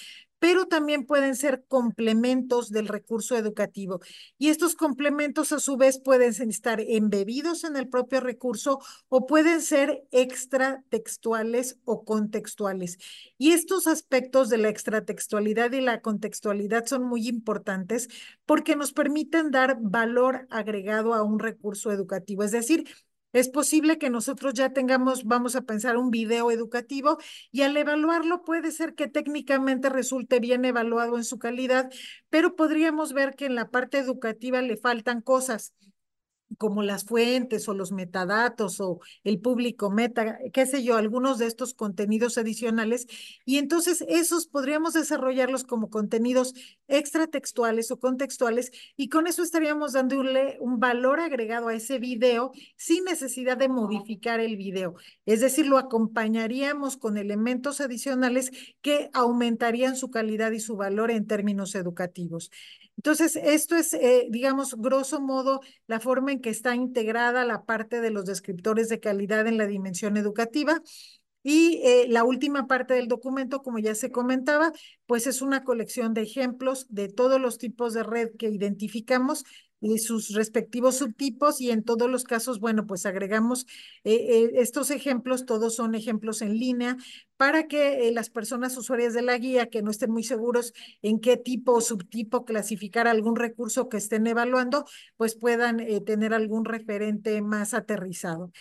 pero también pueden ser complementos del recurso educativo. Y estos complementos a su vez pueden estar embebidos en el propio recurso o pueden ser extratextuales o contextuales. Y estos aspectos de la extratextualidad y la contextualidad son muy importantes porque nos permiten dar valor agregado a un recurso educativo. Es decir, es posible que nosotros ya tengamos, vamos a pensar, un video educativo y al evaluarlo puede ser que técnicamente resulte bien evaluado en su calidad, pero podríamos ver que en la parte educativa le faltan cosas como las fuentes o los metadatos o el público meta, qué sé yo, algunos de estos contenidos adicionales. Y entonces esos podríamos desarrollarlos como contenidos extratextuales o contextuales y con eso estaríamos dándole un valor agregado a ese video sin necesidad de modificar el video. Es decir, lo acompañaríamos con elementos adicionales que aumentarían su calidad y su valor en términos educativos. Entonces, esto es, digamos, grosso modo, la forma en que está integrada la parte de los descriptores de calidad en la dimensión educativa. Y la última parte del documento, como ya se comentaba, pues es una colección de ejemplos de todos los tipos de red que identificamos y sus respectivos subtipos y en todos los casos, bueno, pues agregamos estos ejemplos, todos son ejemplos en línea para que las personas usuarias de la guía que no estén muy seguros en qué tipo o subtipo clasificar algún recurso que estén evaluando, pues puedan tener algún referente más aterrizado.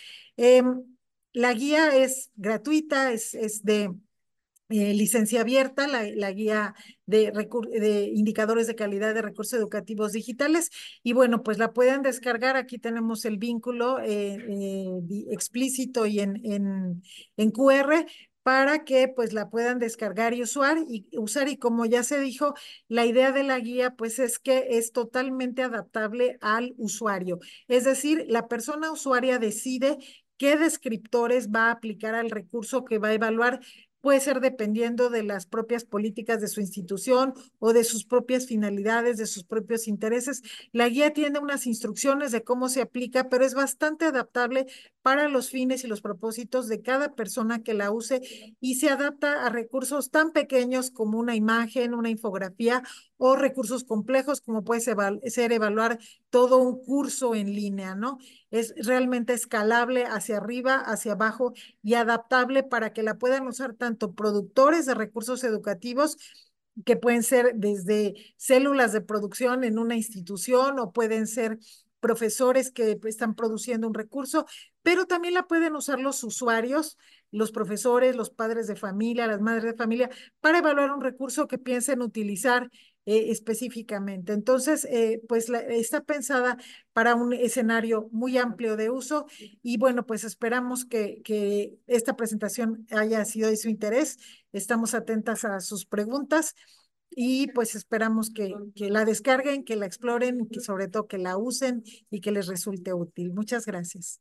La guía es gratuita, es de licencia abierta, la guía de indicadores de calidad de recursos educativos digitales. Y bueno, pues la pueden descargar. Aquí tenemos el vínculo explícito y en QR para que pues la puedan descargar y usar. Y como ya se dijo, la idea de la guía pues es que es totalmente adaptable al usuario. Es decir, la persona usuaria decide qué descriptores va a aplicar al recurso que va a evaluar. Puede ser dependiendo de las propias políticas de su institución o de sus propias finalidades, de sus propios intereses. La guía tiene unas instrucciones de cómo se aplica, pero es bastante adaptable para los fines y los propósitos de cada persona que la use y se adapta a recursos tan pequeños como una imagen, una infografía o recursos complejos como puede ser evaluar todo un curso en línea, ¿no? Es realmente escalable hacia arriba, hacia abajo y adaptable para que la puedan usar tanto productores de recursos educativos que pueden ser desde células de producción en una institución o pueden ser profesores que están produciendo un recurso, pero también la pueden usar los usuarios, los profesores, los padres de familia, las madres de familia, para evaluar un recurso que piensen utilizar específicamente. Entonces, pues está pensada para un escenario muy amplio de uso y bueno, pues esperamos que esta presentación haya sido de su interés. Estamos atentas a sus preguntas y pues esperamos que la descarguen, que la exploren, que sobre todo que la usen y que les resulte útil. Muchas gracias.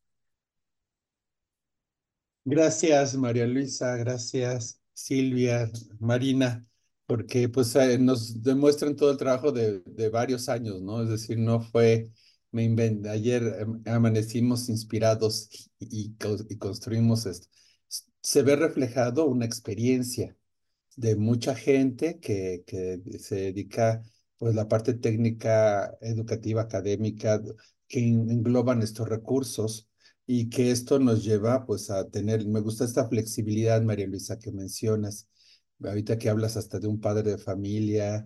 Gracias, María Luisa, gracias, Silvia, Marina, porque pues nos demuestran todo el trabajo de varios años, ¿no? Es decir, no fue, me inventé, ayer amanecimos inspirados y construimos esto. Se ve reflejado una experiencia de mucha gente que se dedica, pues, la parte técnica, educativa, académica, que engloban estos recursos y que esto nos lleva, pues, a tener, me gusta esta flexibilidad, María Luisa, que mencionas, ahorita que hablas hasta de un padre de familia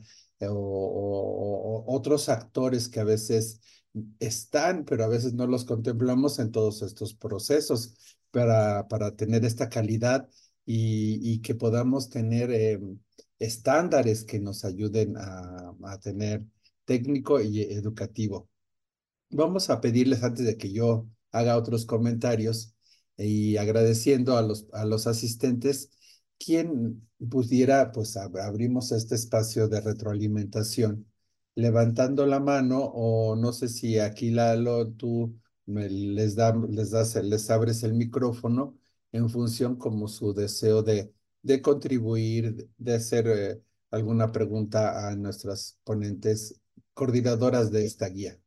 o otros actores que a veces están, pero a veces no los contemplamos en todos estos procesos para tener esta calidad y que podamos tener estándares que nos ayuden a tener técnico y educativo. Vamos a pedirles antes de que yo haga otros comentarios y agradeciendo a los asistentes, quien pudiera, pues abrimos este espacio de retroalimentación, levantando la mano o no sé si aquí Lalo, tú les abres el micrófono en función como su deseo de contribuir, de hacer alguna pregunta a nuestras ponentes coordinadoras de esta guía.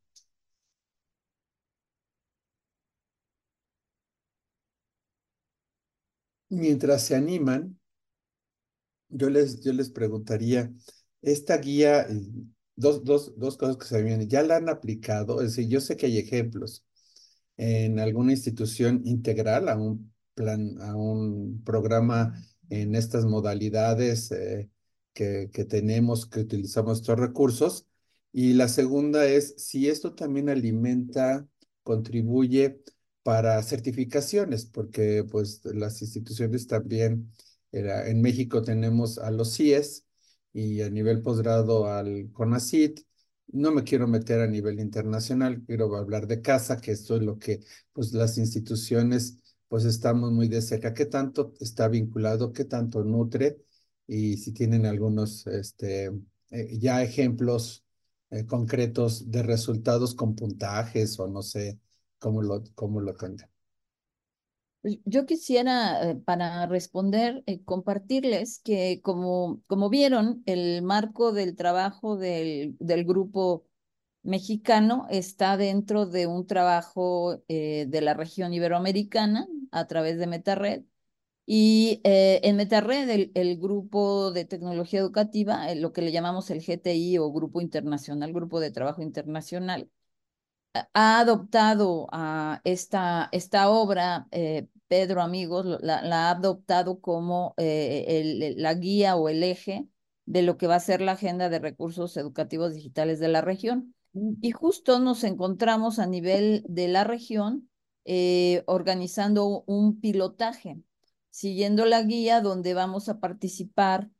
Mientras se animan, yo les preguntaría, esta guía, dos cosas que se me vienen, ¿ya la han aplicado? Es decir, yo sé que hay ejemplos en alguna institución integral a un plan, a un programa en estas modalidades que tenemos, que utilizamos estos recursos. Y la segunda es si esto también alimenta, contribuye para certificaciones, porque pues las instituciones también, en México tenemos a los CIES y a nivel posgrado al CONACYT. No me quiero meter a nivel internacional, quiero hablar de casa, que esto es lo que pues las instituciones pues estamos muy de cerca. ¿Qué tanto está vinculado? ¿Qué tanto nutre? Y si tienen algunos ya ejemplos concretos de resultados con puntajes o no sé cómo lo tengan. Yo quisiera, para responder, compartirles que como vieron, el marco del trabajo del grupo mexicano está dentro de un trabajo de la región iberoamericana a través de MetaRed. Y en MetaRed, el grupo de tecnología educativa, lo que le llamamos el GTI o Grupo Internacional, Grupo de Trabajo Internacional, ha adoptado a esta obra, Pedro, amigos, la ha adoptado como la guía o el eje de lo que va a ser la agenda de recursos educativos digitales de la región. Y justo nos encontramos a nivel de la región organizando un pilotaje, siguiendo la guía donde vamos a participar,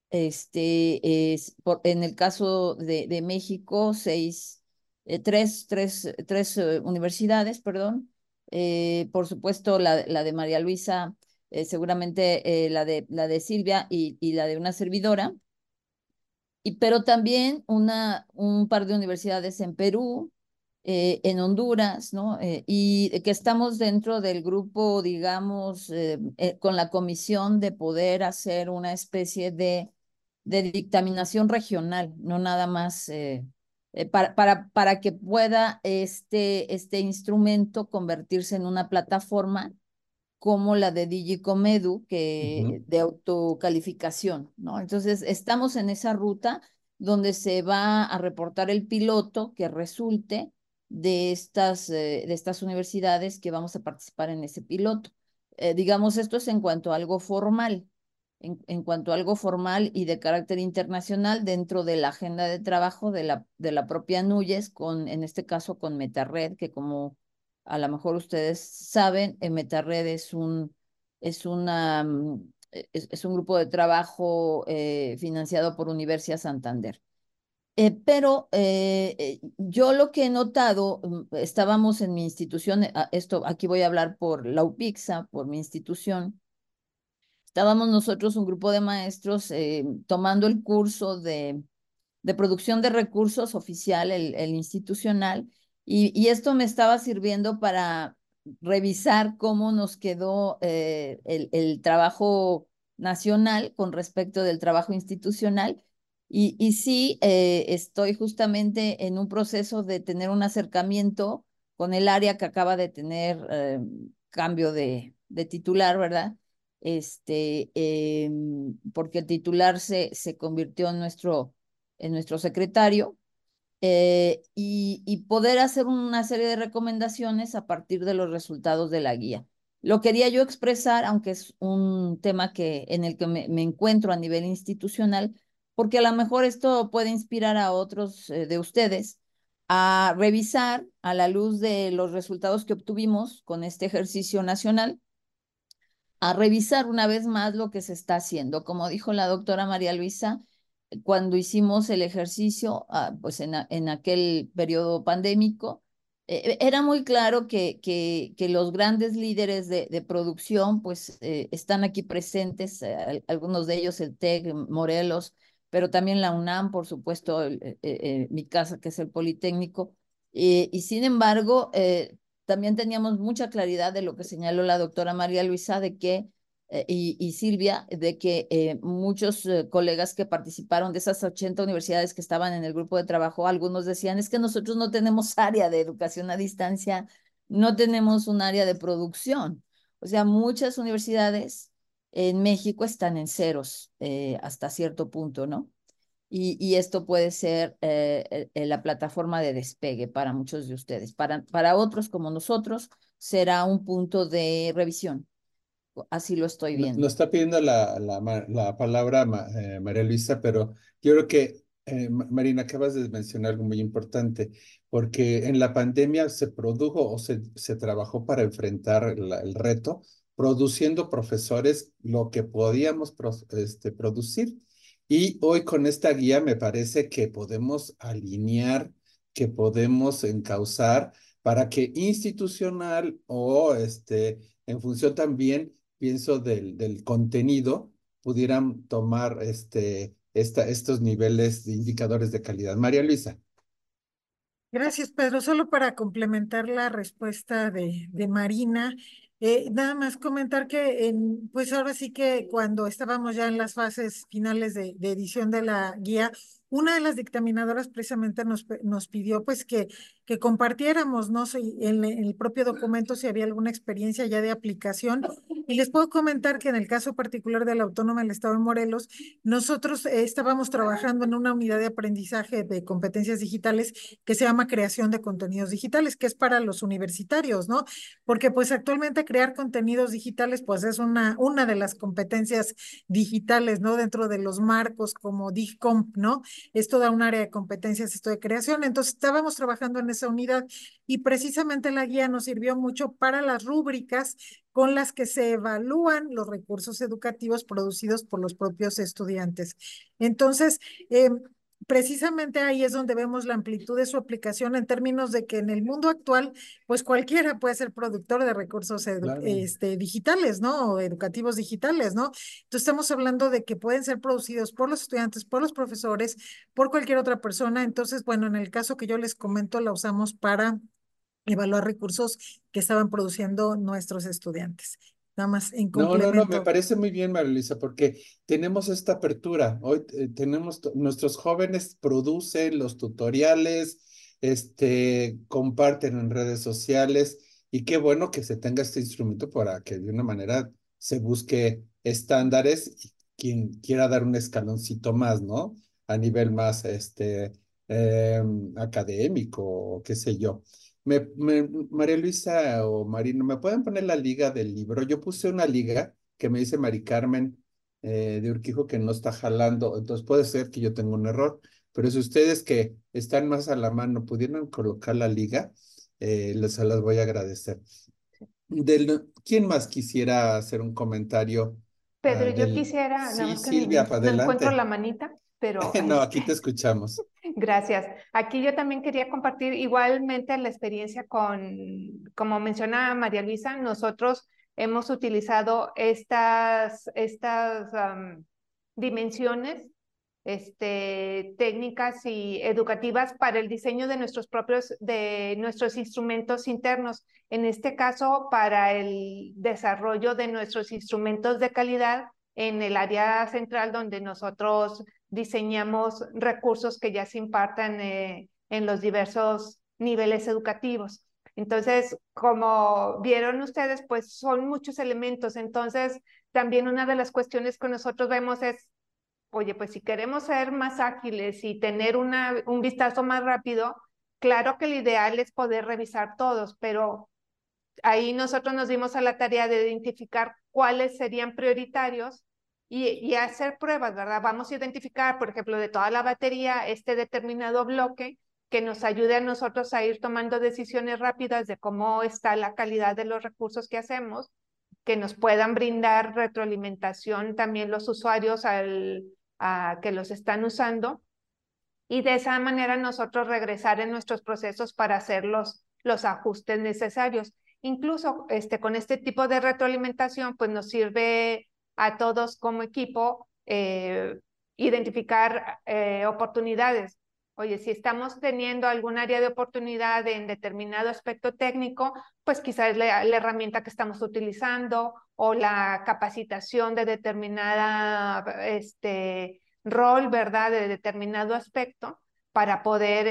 en el caso de México, tres universidades, perdón. Por supuesto, la de María Luisa, seguramente la de Silvia y la de una servidora. Pero también un par de universidades en Perú, en Honduras, ¿no? Y que estamos dentro del grupo, digamos, con la comisión de poder hacer una especie de dictaminación regional, no nada más para que pueda este instrumento convertirse en una plataforma como la de Digicomedu, Ujú. de autocalificación, ¿no? Entonces, estamos en esa ruta donde se va a reportar el piloto que resulte de estas universidades que vamos a participar en ese piloto. Digamos, esto es en cuanto a algo formal. En cuanto a algo formal y de carácter internacional dentro de la agenda de trabajo de la propia NUYES, en este caso con MetaRed, que como a lo mejor ustedes saben, MetaRed es un grupo de trabajo financiado por Universidad Santander. Pero yo lo que he notado, estábamos en mi institución, aquí voy a hablar por la UPIXA, por mi institución. Estábamos nosotros, un grupo de maestros, tomando el curso de producción de recursos oficial, el institucional, y esto me estaba sirviendo para revisar cómo nos quedó el trabajo nacional con respecto del trabajo institucional. Y sí, estoy justamente en un proceso de tener un acercamiento con el área que acaba de tener cambio de titular, ¿verdad? Porque el titular se convirtió en nuestro secretario, y poder hacer una serie de recomendaciones a partir de los resultados de la guía. Lo quería yo expresar, aunque es un tema en el que me encuentro a nivel institucional, porque a lo mejor esto puede inspirar a otros de ustedes a revisar a la luz de los resultados que obtuvimos con este ejercicio nacional, a revisar una vez más lo que se está haciendo. Como dijo la doctora María Luisa, cuando hicimos el ejercicio, pues en aquel periodo pandémico, era muy claro que los grandes líderes de producción pues están aquí presentes, algunos de ellos el TEC, Morelos, pero también la UNAM, por supuesto, mi casa que es el Politécnico, y sin embargo, también teníamos mucha claridad de lo que señaló la doctora María Luisa y Silvia, de que muchos colegas que participaron de esas 80 universidades que estaban en el grupo de trabajo, algunos decían, es que nosotros no tenemos área de educación a distancia, no tenemos un área de producción. O sea, muchas universidades En México están en ceros hasta cierto punto, ¿no? Y esto puede ser la plataforma de despegue para muchos de ustedes. Para otros como nosotros será un punto de revisión. Así lo estoy Nos viendo. está pidiendo la palabra María Luisa, pero yo creo que, Marina, acabas de mencionar algo muy importante, porque en la pandemia se produjo o se trabajó para enfrentar el reto, produciendo profesores lo que podíamos producir. Y hoy con esta guía me parece que podemos alinear, que podemos encauzar para que institucional o en función también pienso del contenido, pudieran tomar estos niveles de indicadores de calidad. María Luisa. Gracias, Pedro. Solo para complementar la respuesta de Marina, nada más comentar que pues ahora sí que cuando estábamos ya en las fases finales de edición de la guía, una de las dictaminadoras precisamente nos pidió pues que compartiéramos, ¿no? Si en el propio documento si había alguna experiencia ya de aplicación. Y les puedo comentar que en el caso particular de la Autónoma del Estado de Morelos, nosotros estábamos trabajando en una unidad de aprendizaje de competencias digitales que se llama creación de contenidos digitales, que es para los universitarios, ¿no? Porque pues actualmente crear contenidos digitales pues es una de las competencias digitales, ¿no? Dentro de los marcos como DIGCOMP, ¿no? Es toda un área de competencias esto de creación. Entonces estábamos trabajando en esa unidad y precisamente la guía nos sirvió mucho para las rúbricas con las que se evalúan los recursos educativos producidos por los propios estudiantes. Entonces, precisamente ahí es donde vemos la amplitud de su aplicación en términos de que en el mundo actual, pues cualquiera puede ser productor de recursos Claro. digitales, ¿no? O educativos digitales, ¿no? Entonces estamos hablando de que pueden ser producidos por los estudiantes, por los profesores, por cualquier otra persona. Entonces, bueno, en el caso que yo les comento, la usamos para evaluar recursos que estaban produciendo nuestros estudiantes. Nada más en No, no, no, me complemento. parece muy bien, María Luisa, porque tenemos esta apertura. Hoy nuestros jóvenes producen los tutoriales, comparten en redes sociales y qué bueno que se tenga este instrumento para que de una manera se busque estándares y quien quiera dar un escaloncito más, ¿no? A nivel más, académico o qué sé yo. María Luisa o Marino, ¿me pueden poner la liga del libro? Yo puse una liga que me dice Mari Carmen de Urquijo que no está jalando, entonces puede ser que yo tenga un error, pero si ustedes que están más a la mano pudieran colocar la liga, se las voy a agradecer. ¿Quién más quisiera hacer un comentario? Pedro, yo Del... quisiera, nada Sí, más que Silvia, para no encuentro la adelante. manita, pero No, aquí te escuchamos. gracias. Aquí yo también quería compartir igualmente la experiencia como menciona María Luisa, nosotros hemos utilizado estas dimensiones técnicas y educativas para el diseño de nuestros instrumentos internos. En este caso, para el desarrollo de nuestros instrumentos de calidad en el área central donde nosotros diseñamos recursos que ya se impartan en los diversos niveles educativos. Entonces, como vieron ustedes, pues son muchos elementos. Entonces, también una de las cuestiones que nosotros vemos es, oye, pues si queremos ser más ágiles y tener un vistazo más rápido, claro que el ideal es poder revisar todos, pero ahí nosotros nos dimos a la tarea de identificar cuáles serían prioritarios y hacer pruebas, ¿verdad? Vamos a identificar, por ejemplo, de toda la batería, este determinado bloque que nos ayude a nosotros a ir tomando decisiones rápidas de cómo está la calidad de los recursos que hacemos, que nos puedan brindar retroalimentación también los usuarios a que los están usando y de esa manera nosotros regresar en nuestros procesos para hacer los ajustes necesarios. Incluso con este tipo de retroalimentación, pues nos sirve a todos como equipo identificar oportunidades. Oye, si estamos teniendo algún área de oportunidad en determinado aspecto técnico, pues quizás es la herramienta que estamos utilizando o la capacitación de determinada rol, ¿verdad?, de determinado aspecto para poder,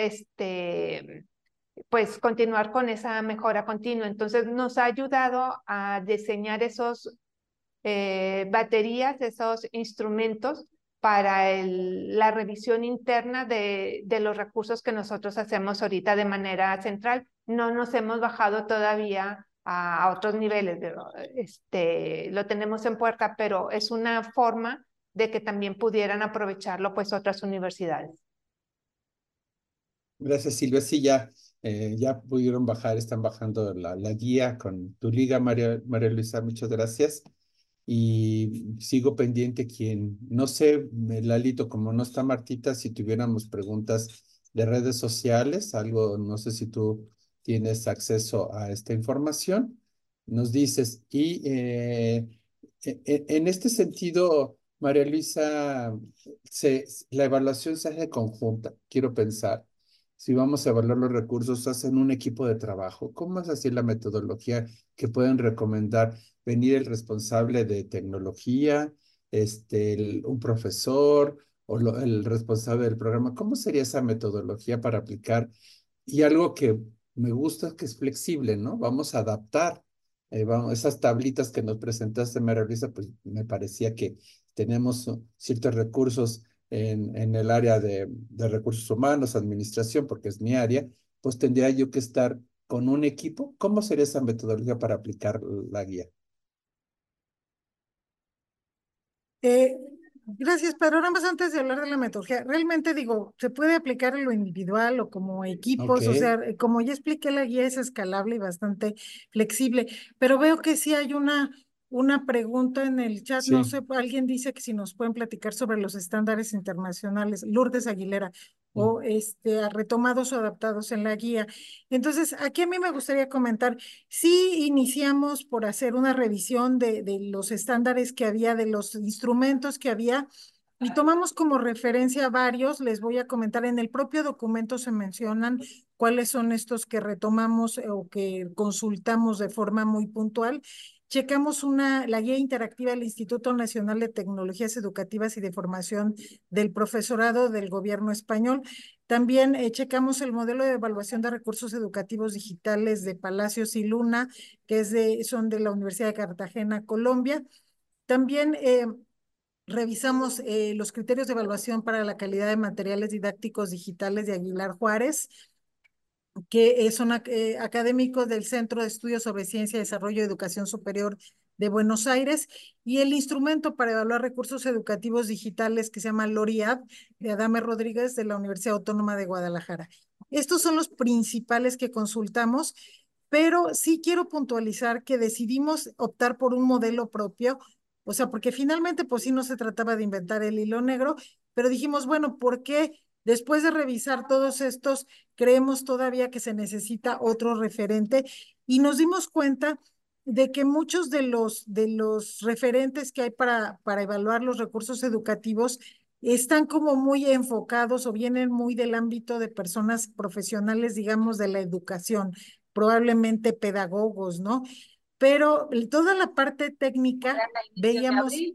pues, continuar con esa mejora continua. Entonces, nos ha ayudado a diseñar esos baterías, esos instrumentos para la revisión interna de los recursos que nosotros hacemos ahorita de manera central. No nos hemos bajado todavía a otros niveles, lo tenemos en puerta, pero es una forma de que también pudieran aprovecharlo pues otras universidades. Gracias, Silvia. Sí, ya pudieron bajar, están bajando la guía con tu liga, María Luisa, muchas gracias. Y sigo pendiente no sé, Lalito, como no está Martita, si tuviéramos preguntas de redes sociales, algo, no sé si tú tienes acceso a esta información, nos dices. Y en este sentido, María Luisa, la evaluación se hace conjunta, quiero pensar. Si vamos a evaluar los recursos, hacen un equipo de trabajo. ¿Cómo es así la metodología que pueden recomendar? Venir el responsable de tecnología, un profesor o el responsable del programa. ¿Cómo sería esa metodología para aplicar? Y algo que me gusta es que es flexible, ¿no? Vamos a adaptar. Esas tablitas que nos presentaste, María Luisa, pues me parecía que tenemos ciertos recursos en el área de recursos humanos, administración, porque es mi área, pues tendría yo que estar con un equipo. ¿Cómo sería esa metodología para aplicar la guía? Eh, Gracias, pero nada más antes de hablar de la metodología, realmente digo, se puede aplicar en lo individual o como Ok, equipos, o sea, como ya expliqué, la guía es escalable y bastante flexible, pero veo que sí hay una pregunta en el chat, no sí. sé, alguien dice que si nos pueden platicar sobre los estándares internacionales, Lourdes Aguilera, o retomados o adaptados en la guía. Entonces, aquí a mí me gustaría comentar. Sí, iniciamos por hacer una revisión de los estándares que había, de los instrumentos que había, y tomamos como referencia varios. Les voy a comentar, en el propio documento se mencionan cuáles son estos que retomamos o que consultamos de forma muy puntual. Checamos la guía interactiva del Instituto Nacional de Tecnologías Educativas y de Formación del Profesorado del Gobierno Español. También checamos el modelo de evaluación de recursos educativos digitales de Palacios y Luna, que son de la Universidad de Cartagena, Colombia. También revisamos los criterios de evaluación para la calidad de materiales didácticos digitales de Aguilar Juárez, que son académicos del Centro de Estudios sobre Ciencia, Desarrollo y Educación Superior de Buenos Aires, y el instrumento para evaluar recursos educativos digitales que se llama LORIAD, de Adame Rodríguez, de la Universidad Autónoma de Guadalajara. Estos son los principales que consultamos, pero sí quiero puntualizar que decidimos optar por un modelo propio, o sea, porque finalmente pues sí no se trataba de inventar el hilo negro, pero dijimos, bueno, ¿por qué después de revisar todos estos creemos todavía que se necesita otro referente? Y nos dimos cuenta de que muchos de los referentes que hay para evaluar los recursos educativos están como muy enfocados o vienen muy del ámbito de personas profesionales, digamos, de la educación, probablemente pedagogos, ¿no? Pero toda la parte técnica veíamos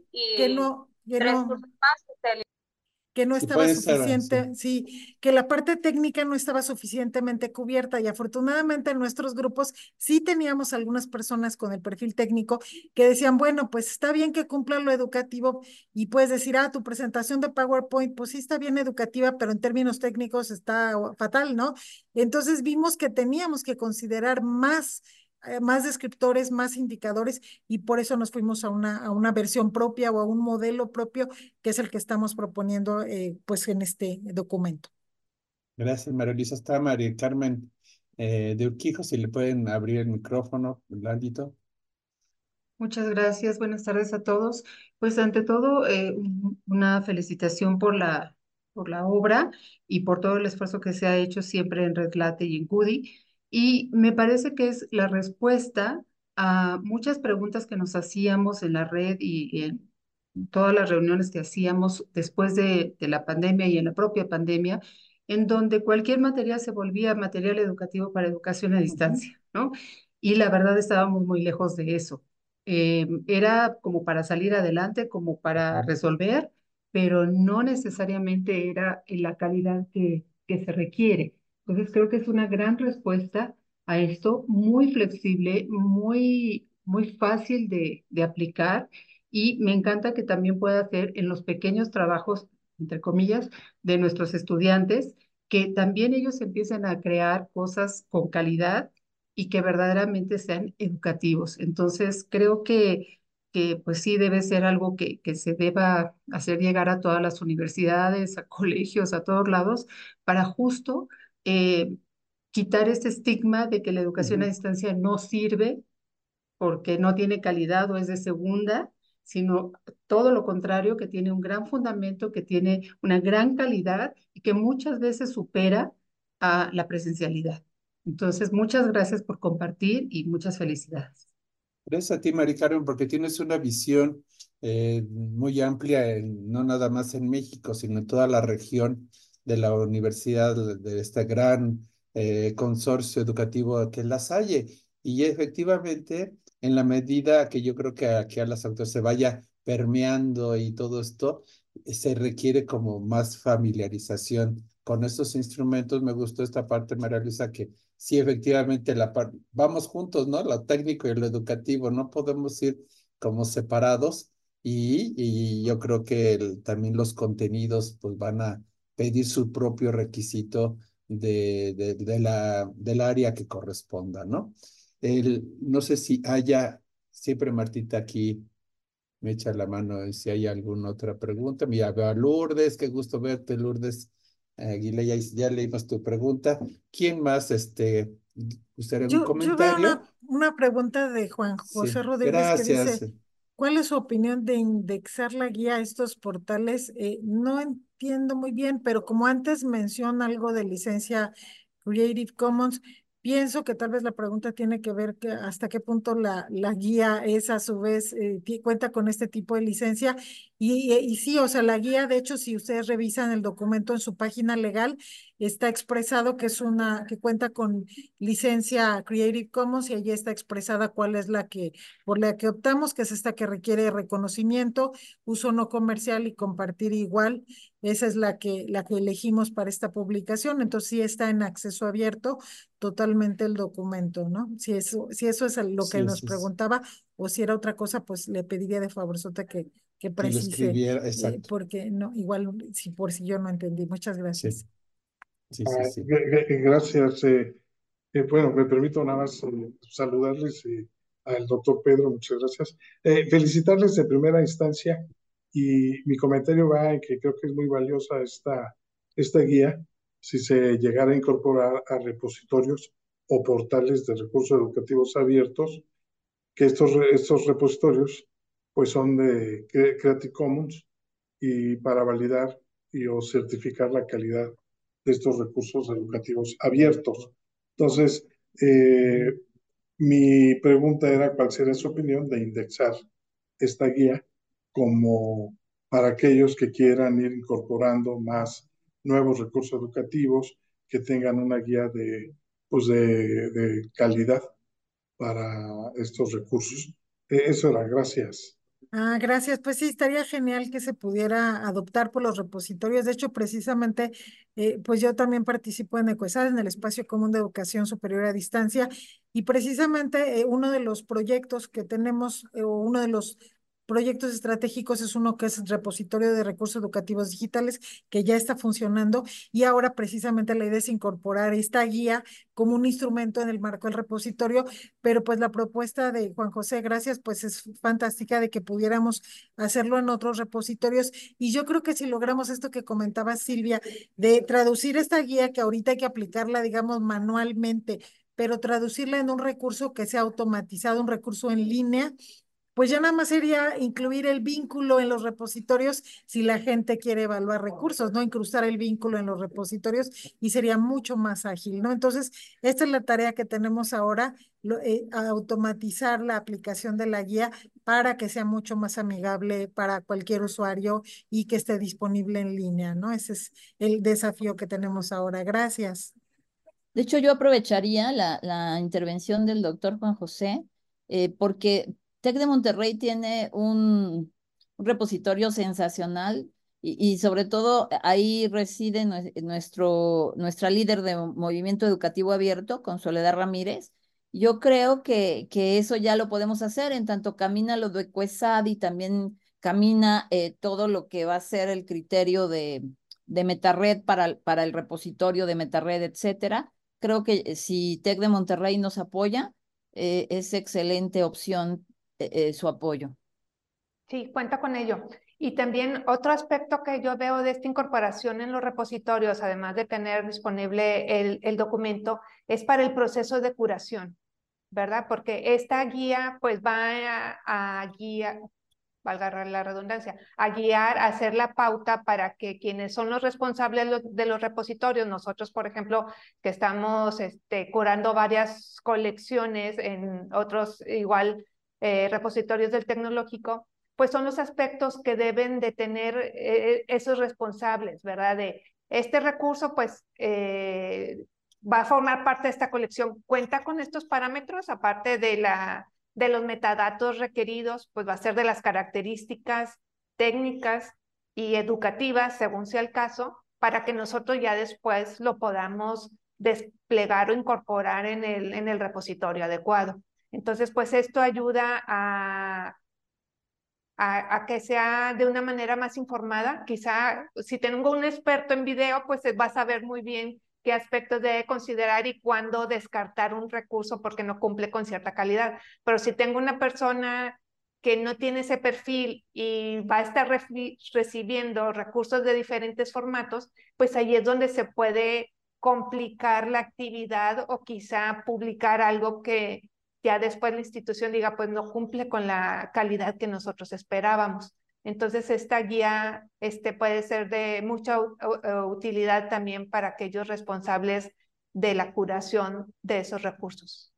que no Sí, estaba pueden ser, sí. suficiente, sí, que la parte técnica no estaba suficientemente cubierta, y afortunadamente en nuestros grupos sí teníamos algunas personas con el perfil técnico que decían, bueno, pues está bien que cumpla lo educativo, y puedes decir, tu presentación de PowerPoint, pues sí está bien educativa, pero en términos técnicos está fatal, ¿no? Entonces vimos que teníamos que considerar más descriptores, más indicadores, y por eso nos fuimos a una versión propia o a un modelo propio, que es el que estamos proponiendo pues en este documento. Gracias, María Luisa. Está María Carmen de Urquijo, si le pueden abrir el micrófono, Lalito. Muchas gracias, buenas tardes a todos. Pues ante todo, una felicitación por la obra y por todo el esfuerzo que se ha hecho siempre en Red Late y en CUDI. Y me parece que es la respuesta a muchas preguntas que nos hacíamos en la red y en todas las reuniones que hacíamos después de la pandemia y en la propia pandemia, en donde cualquier material se volvía material educativo para educación a distancia, ¿no? Y la verdad estábamos muy lejos de eso. Era como para salir adelante, como para resolver, pero no necesariamente era en la calidad que se requiere. Entonces creo que es una gran respuesta a esto, muy flexible, muy fácil de aplicar, y me encanta que también pueda hacer en los pequeños trabajos, entre comillas, de nuestros estudiantes, que también ellos empiecen a crear cosas con calidad y que verdaderamente sean educativos. Entonces, creo que pues sí debe ser algo que se deba hacer llegar a todas las universidades, a colegios, a todos lados, para justo eh, quitar este estigma de que la educación a Ujú. distancia no sirve porque no tiene calidad o es de segunda, sino todo lo contrario, que tiene un gran fundamento, que tiene una gran calidad y que muchas veces supera a la presencialidad. Entonces, muchas gracias por compartir y muchas felicidades. Gracias a ti, Mari Carmen, porque tienes una visión muy amplia, no nada más en México, sino en toda la región de la universidad, de este gran consorcio educativo que es La Salle. Y efectivamente, en la medida que yo creo que aquí a las autoridades se vaya permeando y todo esto, se requiere como más familiarización con estos instrumentos. Me gustó esta parte, María Luisa, que sí, efectivamente, vamos juntos, ¿no? Lo técnico y lo educativo, no podemos ir como separados y yo creo que también los contenidos pues van a pedir su propio requisito del área que corresponda, ¿no? No sé si haya, siempre Martita aquí me echa la mano y si hay alguna otra pregunta. Mira, veo a Lourdes, qué gusto verte, Lourdes. Aguilera, ya leímos tu pregunta. ¿Quién más, gustaría un Yo veo comentario? una pregunta de Juan José Sí, Rodríguez que gracias. dice, ¿cuál es su opinión de indexar la guía a estos portales? No entiendo muy bien, pero como antes menciona algo de licencia Creative Commons, pienso que tal vez la pregunta tiene que ver que hasta qué punto la guía es a su vez, cuenta con este tipo de licencia. Y sí, o sea, la guía, de hecho, si ustedes revisan el documento en su página legal, está expresado que es que cuenta con licencia Creative Commons y allí está expresada cuál es por la que optamos, que es esta que requiere reconocimiento, uso no comercial y compartir igual. Esa es la que elegimos para esta publicación. Entonces sí está en acceso abierto totalmente el documento, ¿no? Si eso es lo Sí, que nos es, preguntaba o si era otra cosa, pues le pediría de favorzote que que lo precise, escribiera, exacto. porque no, igual si por si yo no entendí. Muchas Sí, gracias. sí, sí, sí. Gracias. Bueno, me permito nada más saludarles al doctor Pedro, muchas gracias. Felicitarles de primera instancia y mi comentario va en que creo que es muy valiosa esta guía si se llegara a incorporar a repositorios o portales de recursos educativos abiertos, que estos repositorios pues son de Creative Commons y para validar o certificar la calidad de estos recursos educativos abiertos. Entonces, mi pregunta era cuál sería su opinión de indexar esta guía como para aquellos que quieran ir incorporando más nuevos recursos educativos, que tengan una guía pues de calidad para estos recursos. Eso era, gracias. Gracias. Pues sí, estaría genial que se pudiera adoptar por los repositorios. De hecho, precisamente, pues yo también participo en ECUESAD, en el Espacio Común de Educación Superior a Distancia, y precisamente uno de los proyectos que tenemos, o uno de los proyectos estratégicos es uno que es el repositorio de recursos educativos digitales, que ya está funcionando, y ahora precisamente la idea es incorporar esta guía como un instrumento en el marco del repositorio, pero pues la propuesta de Juan José, gracias, pues es fantástica de que pudiéramos hacerlo en otros repositorios. Y yo creo que si logramos esto que comentaba Silvia, de traducir esta guía que ahorita hay que aplicarla, digamos, manualmente, pero traducirla en un recurso que sea automatizado, un recurso en línea, pues ya nada más sería incluir el vínculo en los repositorios si la gente quiere evaluar recursos, ¿no? Incrustar el vínculo en los repositorios y sería mucho más ágil, ¿no? Entonces, esta es la tarea que tenemos ahora, automatizar la aplicación de la guía para que sea mucho más amigable para cualquier usuario y que esté disponible en línea, ¿no? Ese es el desafío que tenemos ahora. Gracias. De hecho, yo aprovecharía la intervención del doctor Juan José, porque TEC de Monterrey tiene un repositorio sensacional y sobre todo ahí reside nuestra líder de Movimiento Educativo Abierto, con Soledad Ramírez, Yo creo que eso ya lo podemos hacer, en tanto camina lo de QuestSat y también camina todo lo que va a ser el criterio de MetaRed para el repositorio de MetaRed, etcétera. Creo que si TEC de Monterrey nos apoya, es excelente opción su apoyo. Sí, cuenta con ello. Y también otro aspecto que yo veo de esta incorporación en los repositorios, además de tener disponible el documento, es para el proceso de curación, ¿verdad? Porque esta guía pues va a guiar, valga la redundancia, a guiar, a hacer la pauta para que quienes son los responsables de los repositorios, nosotros, por ejemplo, que estamos curando varias colecciones en otros igual repositorios del tecnológico, pues son los aspectos que deben de tener esos responsables, ¿verdad? De este recurso, pues va a formar parte de esta colección. ¿Cuenta con estos parámetros, aparte de los metadatos requeridos? Pues va a ser de las características técnicas y educativas, según sea el caso, para que nosotros ya después lo podamos desplegar o incorporar en el repositorio adecuado. Entonces, pues esto ayuda a que sea de una manera más informada. Quizá si tengo un experto en video, pues va a saber muy bien qué aspectos debe considerar y cuándo descartar un recurso porque no cumple con cierta calidad. Pero si tengo una persona que no tiene ese perfil y va a estar recibiendo recursos de diferentes formatos, pues ahí es donde se puede complicar la actividad o quizá publicar algo que ya después la institución diga, pues no cumple con la calidad que nosotros esperábamos. Entonces, esta guía puede ser de mucha utilidad también para aquellos responsables de la curación de esos recursos.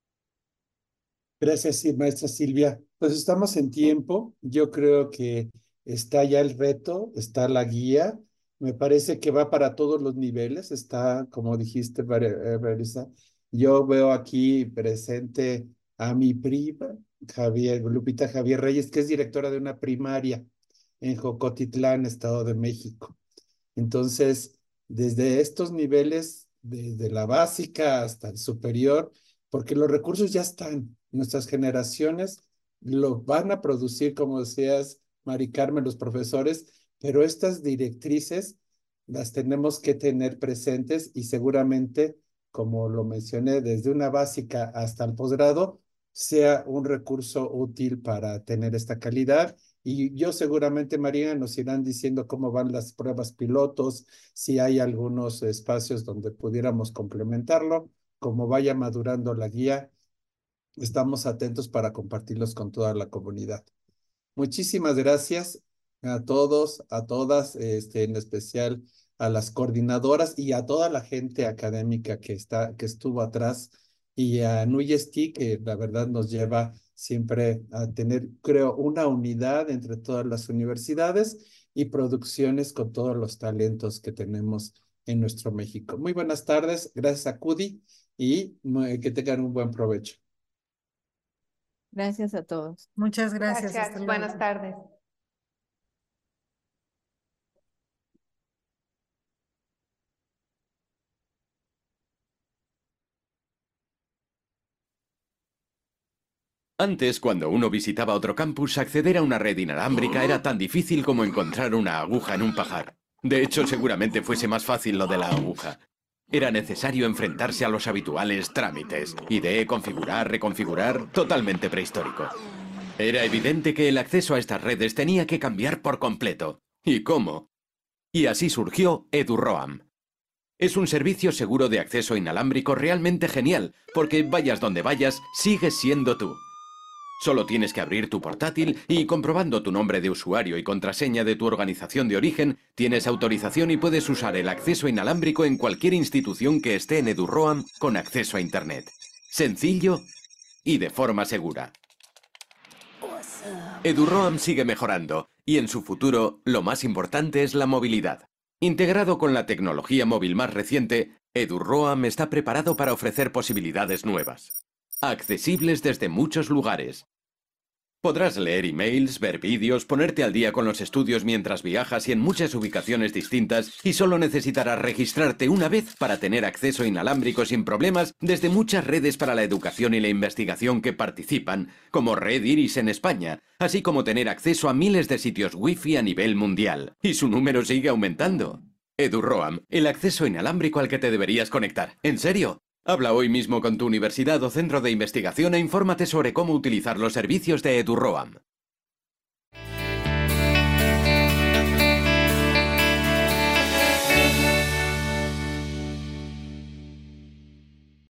Gracias, sí, maestra Silvia. Pues estamos en tiempo. Yo creo que está ya el reto, está la guía. Me parece que va para todos los niveles. Está, como dijiste, Marisa. Yo veo aquí presente a mi prima, Lupita Javier Reyes, que es directora de una primaria en Jocotitlán, Estado de México. Entonces, desde estos niveles, desde la básica hasta el superior, porque los recursos ya están, nuestras generaciones lo van a producir, como decías, Mari Carmen, los profesores, pero estas directrices las tenemos que tener presentes y seguramente, como lo mencioné, desde una básica hasta el posgrado, sea un recurso útil para tener esta calidad. Y yo seguramente, María, nos irán diciendo cómo van las pruebas pilotos, si hay algunos espacios donde pudiéramos complementarlo, como vaya madurando la guía, estamos atentos para compartirlos con toda la comunidad. Muchísimas gracias a todos, a todas, en especial a las coordinadoras y a toda la gente académica que estuvo atrás, y a Nuyesti, que la verdad nos lleva siempre a tener, creo, una unidad entre todas las universidades y producciones con todos los talentos que tenemos en nuestro México. Muy buenas tardes, gracias a CUDI y que tengan un buen provecho. Gracias a todos. Muchas gracias. Gracias. Buenas tardes. Antes, cuando uno visitaba otro campus, acceder a una red inalámbrica era tan difícil como encontrar una aguja en un pajar. De hecho, seguramente fuese más fácil lo de la aguja. Era necesario enfrentarse a los habituales trámites. IDE, configurar, reconfigurar, totalmente prehistórico. Era evidente que el acceso a estas redes tenía que cambiar por completo. ¿Y cómo? Y así surgió EduRoam. Es un servicio seguro de acceso inalámbrico realmente genial, porque vayas donde vayas, sigues siendo tú. Solo tienes que abrir tu portátil y, comprobando tu nombre de usuario y contraseña de tu organización de origen, tienes autorización y puedes usar el acceso inalámbrico en cualquier institución que esté en EduRoam con acceso a Internet. Sencillo y de forma segura. EduRoam sigue mejorando y en su futuro lo más importante es la movilidad. Integrado con la tecnología móvil más reciente, EduRoam está preparado para ofrecer posibilidades nuevas, accesibles desde muchos lugares. Podrás leer emails, ver vídeos, ponerte al día con los estudios mientras viajas y en muchas ubicaciones distintas, y solo necesitarás registrarte una vez para tener acceso inalámbrico sin problemas desde muchas redes para la educación y la investigación que participan, como Red Iris en España, así como tener acceso a miles de sitios Wi-Fi a nivel mundial. Y su número sigue aumentando. EduRoam, el acceso inalámbrico al que te deberías conectar. ¿En serio? Habla hoy mismo con tu universidad o centro de investigación e infórmate sobre cómo utilizar los servicios de EduRoam.